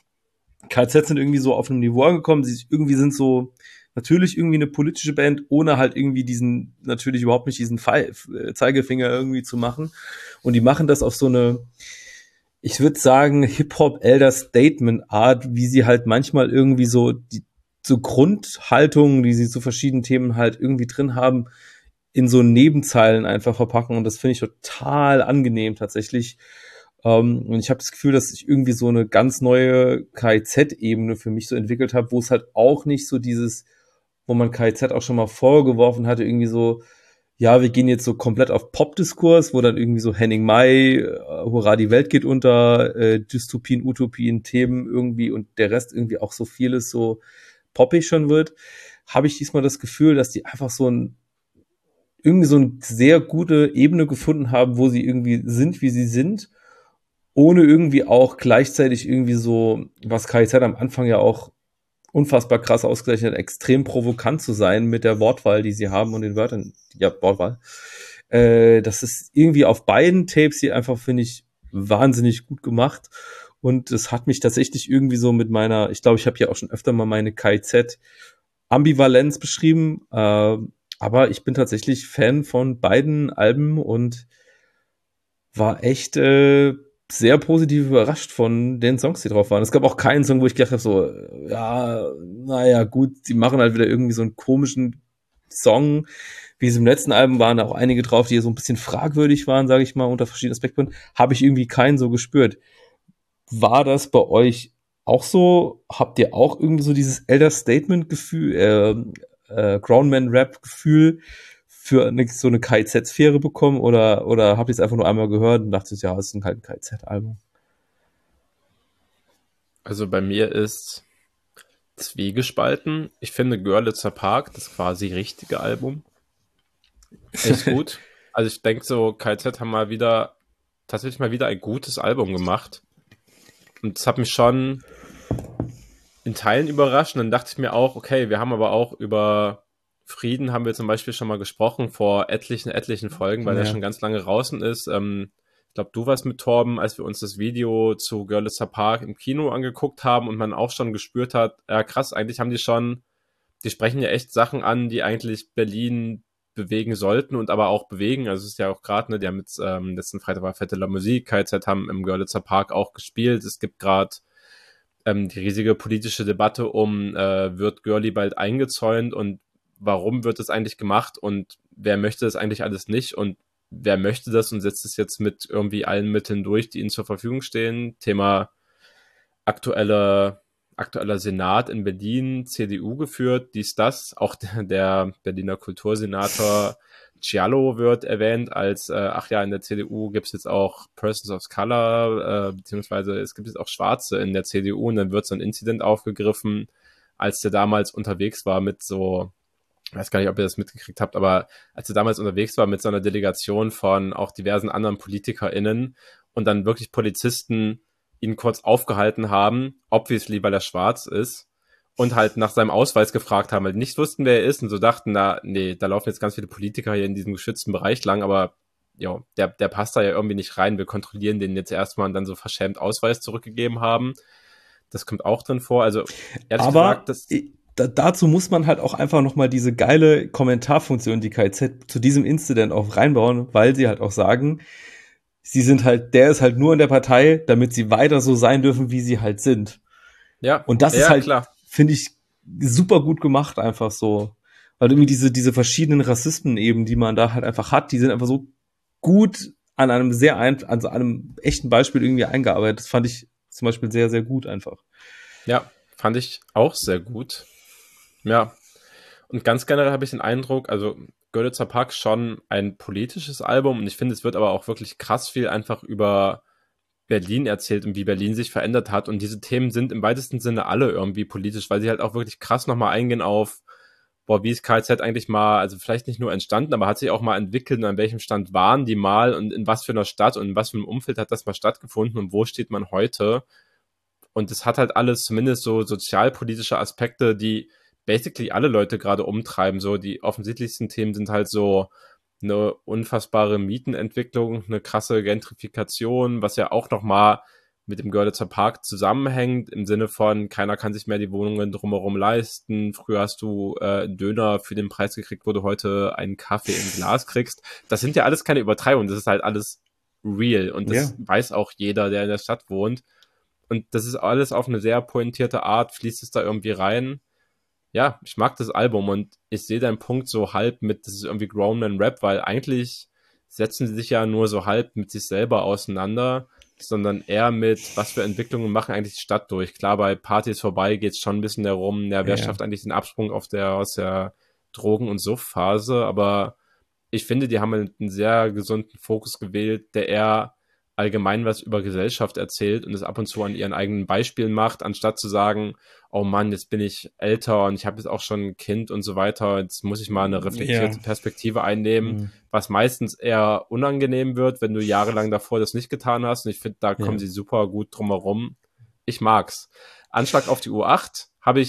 KZ sind irgendwie so auf einem Niveau angekommen, sie irgendwie sind so natürlich irgendwie eine politische Band, ohne halt irgendwie natürlich überhaupt nicht diesen Zeigefinger irgendwie zu machen. Und die machen das auf so eine, ich würde sagen, Hip-Hop-Elder-Statement-Art, wie sie halt manchmal irgendwie so Grundhaltungen, die sie zu verschiedenen Themen halt irgendwie drin haben, in so Nebenzeilen einfach verpacken. Und das finde ich total angenehm tatsächlich. Und ich habe das Gefühl, dass ich irgendwie so eine ganz neue KIZ-Ebene für mich so entwickelt habe, wo es halt auch nicht so wo man KIZ auch schon mal vorgeworfen hatte, irgendwie so, ja, wir gehen jetzt so komplett auf Pop-Diskurs, wo dann irgendwie so Henning Mai, Hurra, die Welt geht unter, Dystopien, Utopien, Themen irgendwie und der Rest irgendwie auch so vieles so poppig schon wird, habe ich diesmal das Gefühl, dass die einfach irgendwie so eine sehr gute Ebene gefunden haben, wo sie irgendwie sind, wie sie sind, ohne irgendwie auch gleichzeitig irgendwie so, was KIZ am Anfang ja auch unfassbar krass ausgezeichnet, extrem provokant zu sein mit der Wortwahl, die sie haben und den Wörtern, Wortwahl. Das ist irgendwie auf beiden Tapes hier einfach, finde ich, wahnsinnig gut gemacht. Und es hat mich tatsächlich irgendwie so mit meiner, ich glaube, ich habe ja auch schon öfter mal meine KIZ-Ambivalenz beschrieben, aber ich bin tatsächlich Fan von beiden Alben und war echt sehr positiv überrascht von den Songs, die drauf waren. Es gab auch keinen Song, wo ich gedacht habe, so, ja, naja, gut, die machen halt wieder irgendwie so einen komischen Song, wie es im letzten Album waren, auch einige drauf, die so ein bisschen fragwürdig waren, sage ich mal, unter verschiedenen Aspekten, habe ich irgendwie keinen so gespürt. War das bei euch auch so? Habt ihr auch irgendwie so dieses Elder Statement-Gefühl, Groundman-Rap-Gefühl für so eine KIZ-Sphäre bekommen oder habt ihr es einfach nur einmal gehört und dachtet, ja, es ist halt ein KIZ-Album? Also bei mir ist zwiegespalten. Ich finde Görlitzer Park, das quasi richtige Album, echt gut. Also ich denke so, KIZ haben tatsächlich mal wieder ein gutes Album gemacht. Und das hat mich schon in Teilen überrascht. Und dann dachte ich mir auch, okay, wir haben aber auch über Frieden haben wir zum Beispiel schon mal gesprochen vor etlichen Folgen, weil er schon ganz lange draußen ist. Ich glaube, du warst mit Torben, als wir uns das Video zu Görlitzer Park im Kino angeguckt haben und man auch schon gespürt hat, ja krass, eigentlich haben die sprechen ja echt Sachen an, die eigentlich Berlin bewegen sollten und aber auch bewegen. Also es ist ja auch gerade, ne, die haben jetzt letzten Freitag war Fête de la Musique, KIZ haben im Görlitzer Park auch gespielt. Es gibt gerade die riesige politische Debatte wird Görli bald eingezäunt und warum wird das eigentlich gemacht und wer möchte das eigentlich alles nicht und wer möchte das und setzt es jetzt mit irgendwie allen Mitteln durch, die ihnen zur Verfügung stehen. Thema aktueller Senat in Berlin, CDU geführt, das. Auch der Berliner Kultursenator Cialo wird erwähnt als, in der CDU gibt es jetzt auch Persons of Color, beziehungsweise es gibt jetzt auch Schwarze in der CDU und dann wird so ein Incident aufgegriffen, als der damals unterwegs war mit so, ich weiß gar nicht, ob ihr das mitgekriegt habt, aber als er damals unterwegs war mit so einer Delegation von auch diversen anderen PolitikerInnen und dann wirklich Polizisten ihn kurz aufgehalten haben, obviously, weil er schwarz ist und halt nach seinem Ausweis gefragt haben, weil die nicht wussten, wer er ist und so dachten, da laufen jetzt ganz viele Politiker hier in diesem geschützten Bereich lang, aber ja, der passt da ja irgendwie nicht rein, wir kontrollieren den jetzt erstmal und dann so verschämt Ausweis zurückgegeben haben. Das kommt auch drin vor, also ehrlich gesagt, dazu muss man halt auch einfach nochmal diese geile Kommentarfunktion, die KIZ zu diesem Incident auch reinbauen, weil sie halt auch sagen, der ist halt nur in der Partei, damit sie weiter so sein dürfen, wie sie halt sind. Ja. Und das ist halt, finde ich, super gut gemacht einfach so. Weil irgendwie diese verschiedenen Rassismen eben, die man da halt einfach hat, die sind einfach so gut an einem einem echten Beispiel irgendwie eingearbeitet. Das fand ich zum Beispiel sehr, sehr gut einfach. Ja, fand ich auch sehr gut. Ja, und ganz generell habe ich den Eindruck, also Görlitzer Park schon ein politisches Album und ich finde, es wird aber auch wirklich krass viel einfach über Berlin erzählt und wie Berlin sich verändert hat und diese Themen sind im weitesten Sinne alle irgendwie politisch, weil sie halt auch wirklich krass nochmal eingehen auf, wie ist KIZ eigentlich mal, also vielleicht nicht nur entstanden, aber hat sich auch mal entwickelt und an welchem Stand waren die mal und in was für einer Stadt und in was für einem Umfeld hat das mal stattgefunden und wo steht man heute und es hat halt alles zumindest so sozialpolitische Aspekte, die basically alle Leute gerade umtreiben. So die offensichtlichsten Themen sind halt so eine unfassbare Mietenentwicklung, eine krasse Gentrifikation, was ja auch nochmal mit dem Görlitzer Park zusammenhängt, im Sinne von, keiner kann sich mehr die Wohnungen drumherum leisten. Früher hast du Döner für den Preis gekriegt, wo du heute einen Kaffee im Glas kriegst. Das sind ja alles keine Übertreibungen, das ist halt alles real und das weiß auch jeder, der in der Stadt wohnt. Und das ist alles auf eine sehr pointierte Art, fließt es da irgendwie rein. Ja, ich mag das Album und ich sehe deinen Punkt so halb mit, das ist irgendwie Grown Rap, weil eigentlich setzen sie sich ja nur so halb mit sich selber auseinander, sondern eher mit, was für Entwicklungen machen eigentlich die Stadt durch. Klar, bei Partys vorbei geht es schon ein bisschen darum, wer schafft eigentlich den Absprung aus der Drogen- und Suchtphase, aber ich finde, die haben einen sehr gesunden Fokus gewählt, der eher allgemein was über Gesellschaft erzählt und es ab und zu an ihren eigenen Beispielen macht, anstatt zu sagen, oh Mann, jetzt bin ich älter und ich habe jetzt auch schon ein Kind und so weiter, jetzt muss ich mal eine reflektierte Perspektive einnehmen, was meistens eher unangenehm wird, wenn du jahrelang davor das nicht getan hast und ich finde, da kommen sie super gut drum herum. Ich mag's. Anschlag auf die U8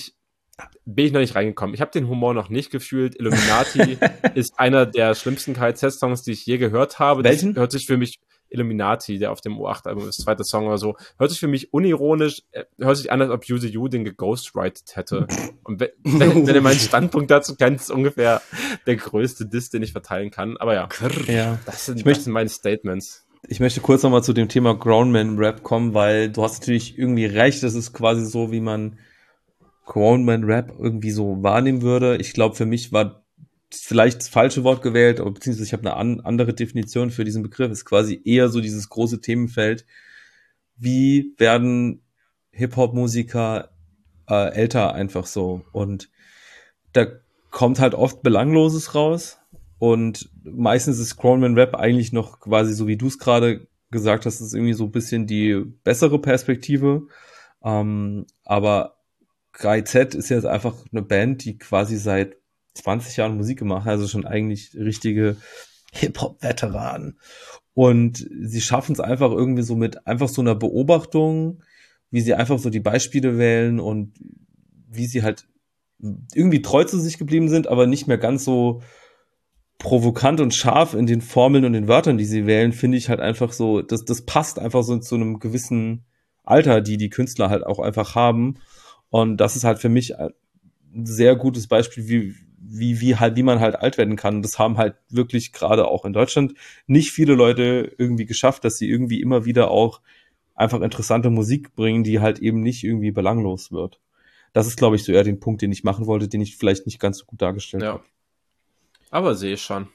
bin ich noch nicht reingekommen. Ich habe den Humor noch nicht gefühlt. Illuminati ist einer der schlimmsten KIZ-Songs, die ich je gehört habe. Welchen? Das hört sich für mich Illuminati, der auf dem U8-Album ist, zweiter Song oder so. Hört sich für mich unironisch, hört sich an, als ob Use You den geghostwritet hätte. Und wenn ihr meinen Standpunkt dazu kennt, ist ungefähr der größte Diss, den ich verteilen kann. Aber ja, das sind meine Statements. Ich möchte kurz nochmal zu dem Thema Grown-Man-Rap kommen, weil du hast natürlich irgendwie recht, das ist quasi so, wie man Grown-Man-Rap irgendwie so wahrnehmen würde. Ich glaube, für mich war vielleicht das falsche Wort gewählt, aber beziehungsweise ich habe eine andere Definition für diesen Begriff. Es ist quasi eher so dieses große Themenfeld, wie werden Hip-Hop-Musiker älter einfach so. Und da kommt halt oft Belangloses raus und meistens ist Grown-Man-Rap eigentlich noch quasi, so wie du es gerade gesagt hast, ist irgendwie so ein bisschen die bessere Perspektive. Aber KIZ ist jetzt einfach eine Band, die quasi seit 20 Jahren Musik gemacht, also schon eigentlich richtige Hip-Hop-Veteranen. Und sie schaffen es einfach irgendwie so mit einfach so einer Beobachtung, wie sie einfach so die Beispiele wählen und wie sie halt irgendwie treu zu sich geblieben sind, aber nicht mehr ganz so provokant und scharf in den Formeln und den Wörtern, die sie wählen, finde ich halt einfach so, das passt einfach so zu einem gewissen Alter, die Künstler halt auch einfach haben. Und das ist halt für mich ein sehr gutes Beispiel, wie man halt alt werden kann. Das haben halt wirklich gerade auch in Deutschland nicht viele Leute irgendwie geschafft, dass sie irgendwie immer wieder auch einfach interessante Musik bringen, die halt eben nicht irgendwie belanglos wird. Das ist, glaube ich, so eher den Punkt, den ich machen wollte, den ich vielleicht nicht ganz so gut dargestellt habe. Aber sehe ich schon.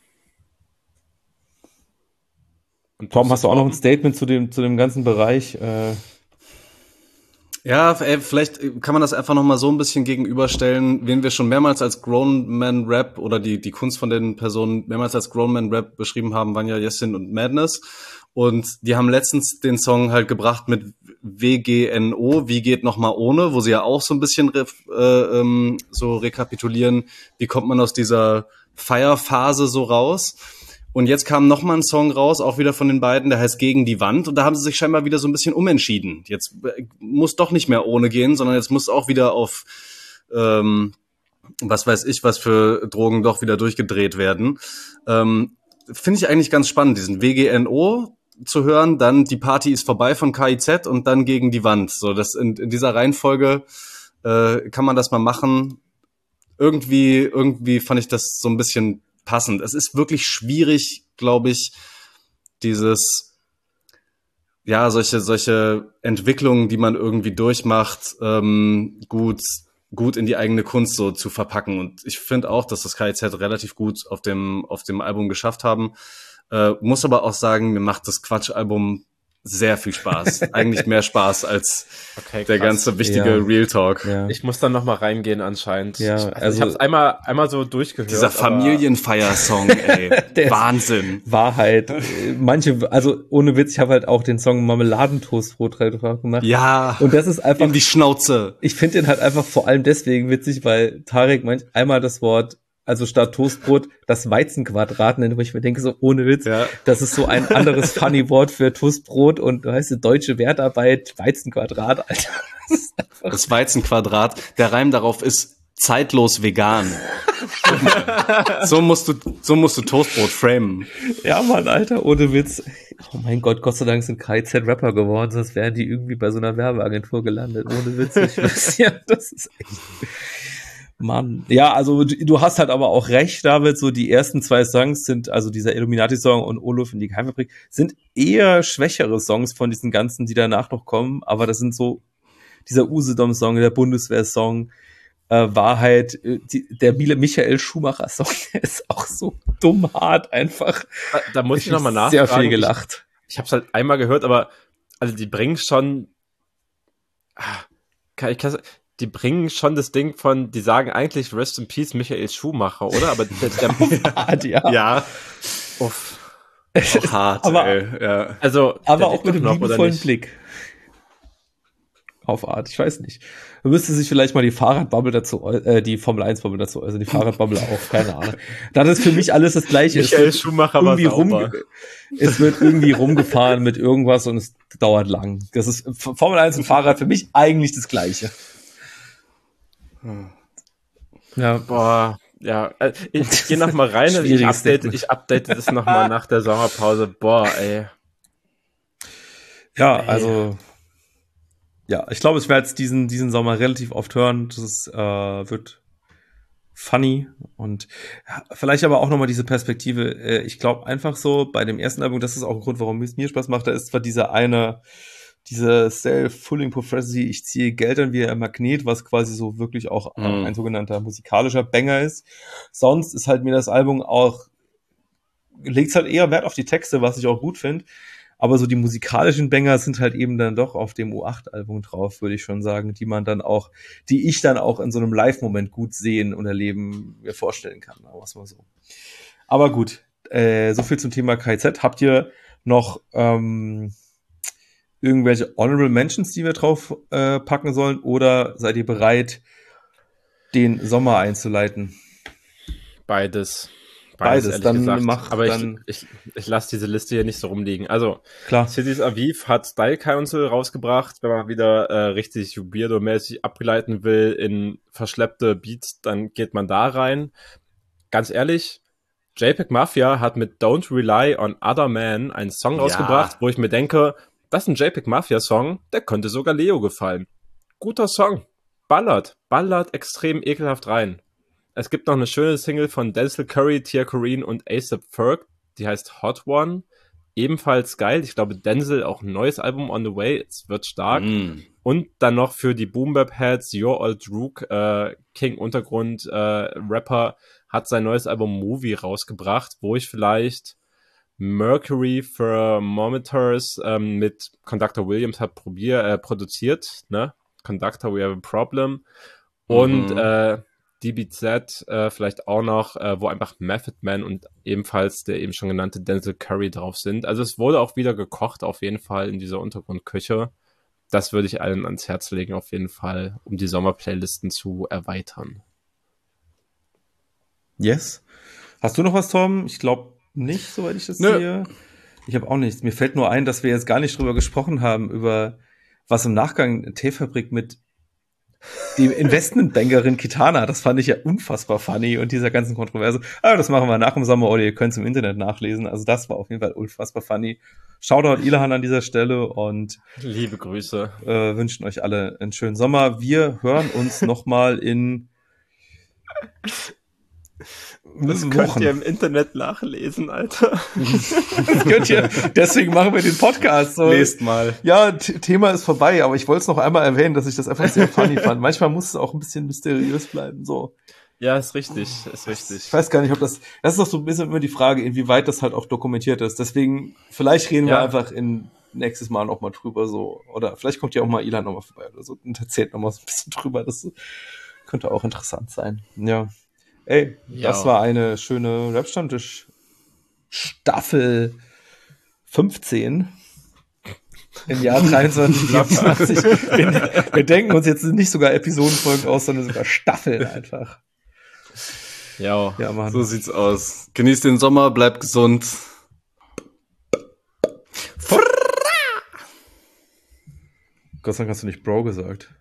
Und Tom, hast du auch noch ein Statement zu dem ganzen Bereich? Ja, vielleicht kann man das einfach nochmal so ein bisschen gegenüberstellen, wen wir schon mehrmals als Grown-Man-Rap oder die Kunst von den Personen mehrmals als Grown-Man-Rap beschrieben haben, waren ja Jessin und Madness. Und die haben letztens den Song halt gebracht mit WGNO, wie geht noch mal ohne, wo sie ja auch so ein bisschen so rekapitulieren, wie kommt man aus dieser Feierphase so raus. Und jetzt kam noch mal ein Song raus, auch wieder von den beiden, der heißt Gegen die Wand. Und da haben sie sich scheinbar wieder so ein bisschen umentschieden. Jetzt muss doch nicht mehr ohne gehen, sondern jetzt muss auch wieder auf, was weiß ich, was für Drogen doch wieder durchgedreht werden. Finde ich eigentlich ganz spannend, diesen WGNO zu hören, dann die Party ist vorbei von KIZ und dann Gegen die Wand. So, das in dieser Reihenfolge kann man das mal machen. Irgendwie fand ich das so ein bisschen passend. Es ist wirklich schwierig, glaube ich, solche Entwicklungen, die man irgendwie durchmacht, gut in die eigene Kunst so zu verpacken. Und ich finde auch, dass das KIZ relativ gut auf dem Album geschafft haben. Muss aber auch sagen, mir macht das Quatsch-Album sehr viel Spaß. Eigentlich mehr Spaß als der ganze wichtige Real Talk. Ja. Ich muss dann noch mal reingehen anscheinend. Ja, ich habe es einmal so durchgehört. Dieser Familienfeier-Song, ey. Wahnsinn. Wahrheit. Manche, also ohne Witz, ich habe halt auch den Song Marmeladentoastbrot gemacht. Ja. Und das ist einfach in die Schnauze. Ich finde den halt einfach vor allem deswegen witzig, weil Tarek einmal das Wort, also statt Toastbrot, das Weizenquadrat nennt, wo ich mir denke, so ohne Witz, das ist so ein anderes funny Wort für Toastbrot und du heißt deutsche Wertarbeit, Weizenquadrat, Alter. Das Weizenquadrat, der Reim darauf ist zeitlos vegan. So musst du Toastbrot framen. Ja, Mann, Alter, ohne Witz. Oh mein Gott, Gott sei Dank sind KIZ Rapper geworden, sonst wären die irgendwie bei so einer Werbeagentur gelandet. Ohne Witz, ich weiß ja, das ist echt... Mann. Ja, also du hast halt aber auch recht, David, so die ersten 2 Songs sind, also dieser Illuminati-Song und Oluf in die Geheimfabrik, sind eher schwächere Songs von diesen ganzen, die danach noch kommen, aber das sind so dieser Usedom-Song, der Bundeswehr-Song, Wahrheit, der Michael Schumacher-Song, der ist auch so dumm hart einfach. Da muss ich nochmal nachfragen. Sehr viel gelacht. Ich habe es halt einmal gehört, aber also die bringen schon die bringen schon das Ding von, die sagen eigentlich Rest in Peace Michael Schumacher, oder? Aber ja. Uff. Auch hart, aber, ey. Ja. Also, aber auch mit einem liebevollen Blick. Auf Art, ich weiß nicht. Man müsste sich vielleicht mal die Fahrradbubble dazu, die Formel 1 Bubble dazu, also die Fahrradbubble auch, keine Ahnung. Das ist für mich alles das Gleiche. Michael Schumacher war sauber. Es wird irgendwie rumgefahren mit irgendwas und es dauert lang. Das ist Formel 1 und Fahrrad für mich eigentlich das Gleiche. Ja, boah, ja, ich gehe noch mal rein und ich update das noch mal nach der Sommerpause. Boah, ey. Ja, also ja, ich glaube, ich werde es diesen Sommer relativ oft hören. Das wird funny und ja, vielleicht aber auch nochmal diese Perspektive. Ich glaube einfach so, bei dem ersten Album, das ist auch ein Grund, warum es mir Spaß macht, da ist zwar diese Self-Fulfilling Prophecy, ich ziehe Geld an wie ein Magnet, was quasi so wirklich auch ein sogenannter musikalischer Banger ist. Sonst ist halt mir das Album auch, legt's halt eher Wert auf die Texte, was ich auch gut finde. Aber so die musikalischen Banger sind halt eben dann doch auf dem U8-Album drauf, würde ich schon sagen, die ich dann auch in so einem Live-Moment gut sehen und erleben, mir vorstellen kann, sagen wir's mal so. Aber gut, so viel zum Thema KZ. Habt ihr noch irgendwelche Honorable Mentions, die wir drauf packen sollen, oder seid ihr bereit, den Sommer einzuleiten? Beides, dann gesagt. mach. Aber dann ich lasse diese Liste hier nicht so rumliegen. Also, klar. Cities Aviv hat Style Council rausgebracht. Wenn man wieder richtig weirdo-mäßig abgleiten will in verschleppte Beats, dann geht man da rein. Ganz ehrlich, JPEG Mafia hat mit Don't Rely on Other Men einen Song rausgebracht, wo ich mir denke, das ist ein JPEG Mafia Song, der könnte sogar Leo gefallen. Guter Song. Ballert extrem ekelhaft rein. Es gibt noch eine schöne Single von Denzel Curry, Tia Corine und A$AP Ferg, die heißt Hot One. Ebenfalls geil. Ich glaube, Denzel auch ein neues Album on the way. Es wird stark. Und dann noch für die Boom Bap Heads, Your Old Rook, King Untergrund, Rapper, hat sein neues Album Movie rausgebracht, wo ich vielleicht Mercury Thermometers mit Conductor Williams hat produziert, ne? Conductor, We Have a Problem. Und DBZ vielleicht auch noch, wo einfach Method Man und ebenfalls der eben schon genannte Denzel Curry drauf sind. Also es wurde auch wieder gekocht, auf jeden Fall in dieser Untergrundküche. Das würde ich allen ans Herz legen, auf jeden Fall, um die Sommerplaylisten zu erweitern. Yes. Hast du noch was, Tom? Ich glaube nicht, soweit ich das sehe. Ich habe auch nichts. Mir fällt nur ein, dass wir jetzt gar nicht drüber gesprochen haben, über was im Nachgang Teefabrik mit die Investmentbankerin Kitana, das fand ich ja unfassbar funny und dieser ganzen Kontroverse. Aber das machen wir nach dem Sommer oder ihr könnt es im Internet nachlesen. Also das war auf jeden Fall unfassbar funny. Shoutout Ilhan an dieser Stelle und liebe Grüße. Wünschen euch alle einen schönen Sommer. Wir hören uns nochmal in Das könnt ihr im Internet nachlesen, Alter. Das könnt ihr, deswegen machen wir den Podcast. So. Lest mal. Ja, Thema ist vorbei, aber ich wollte es noch einmal erwähnen, dass ich das einfach sehr funny fand. Manchmal muss es auch ein bisschen mysteriös bleiben, so. Ja, ist richtig, ist richtig. Ich weiß gar nicht, ob das ist doch so ein bisschen immer die Frage, inwieweit das halt auch dokumentiert ist. Deswegen, vielleicht reden wir einfach nächstes Mal noch mal drüber, so. Oder vielleicht kommt ja auch mal Ilan noch mal vorbei oder so und erzählt noch mal so ein bisschen drüber. Das könnte auch interessant sein. Ja. Ey, das war eine schöne Rap-Stammtisch Staffel 15 im Jahr 23, 24. Wir denken uns jetzt nicht sogar Episodenfolgen aus, sondern sogar Staffeln einfach. Ja, Mann. So sieht's aus. Genießt den Sommer, bleibt gesund. Gott sei Dank hast du nicht Bro gesagt.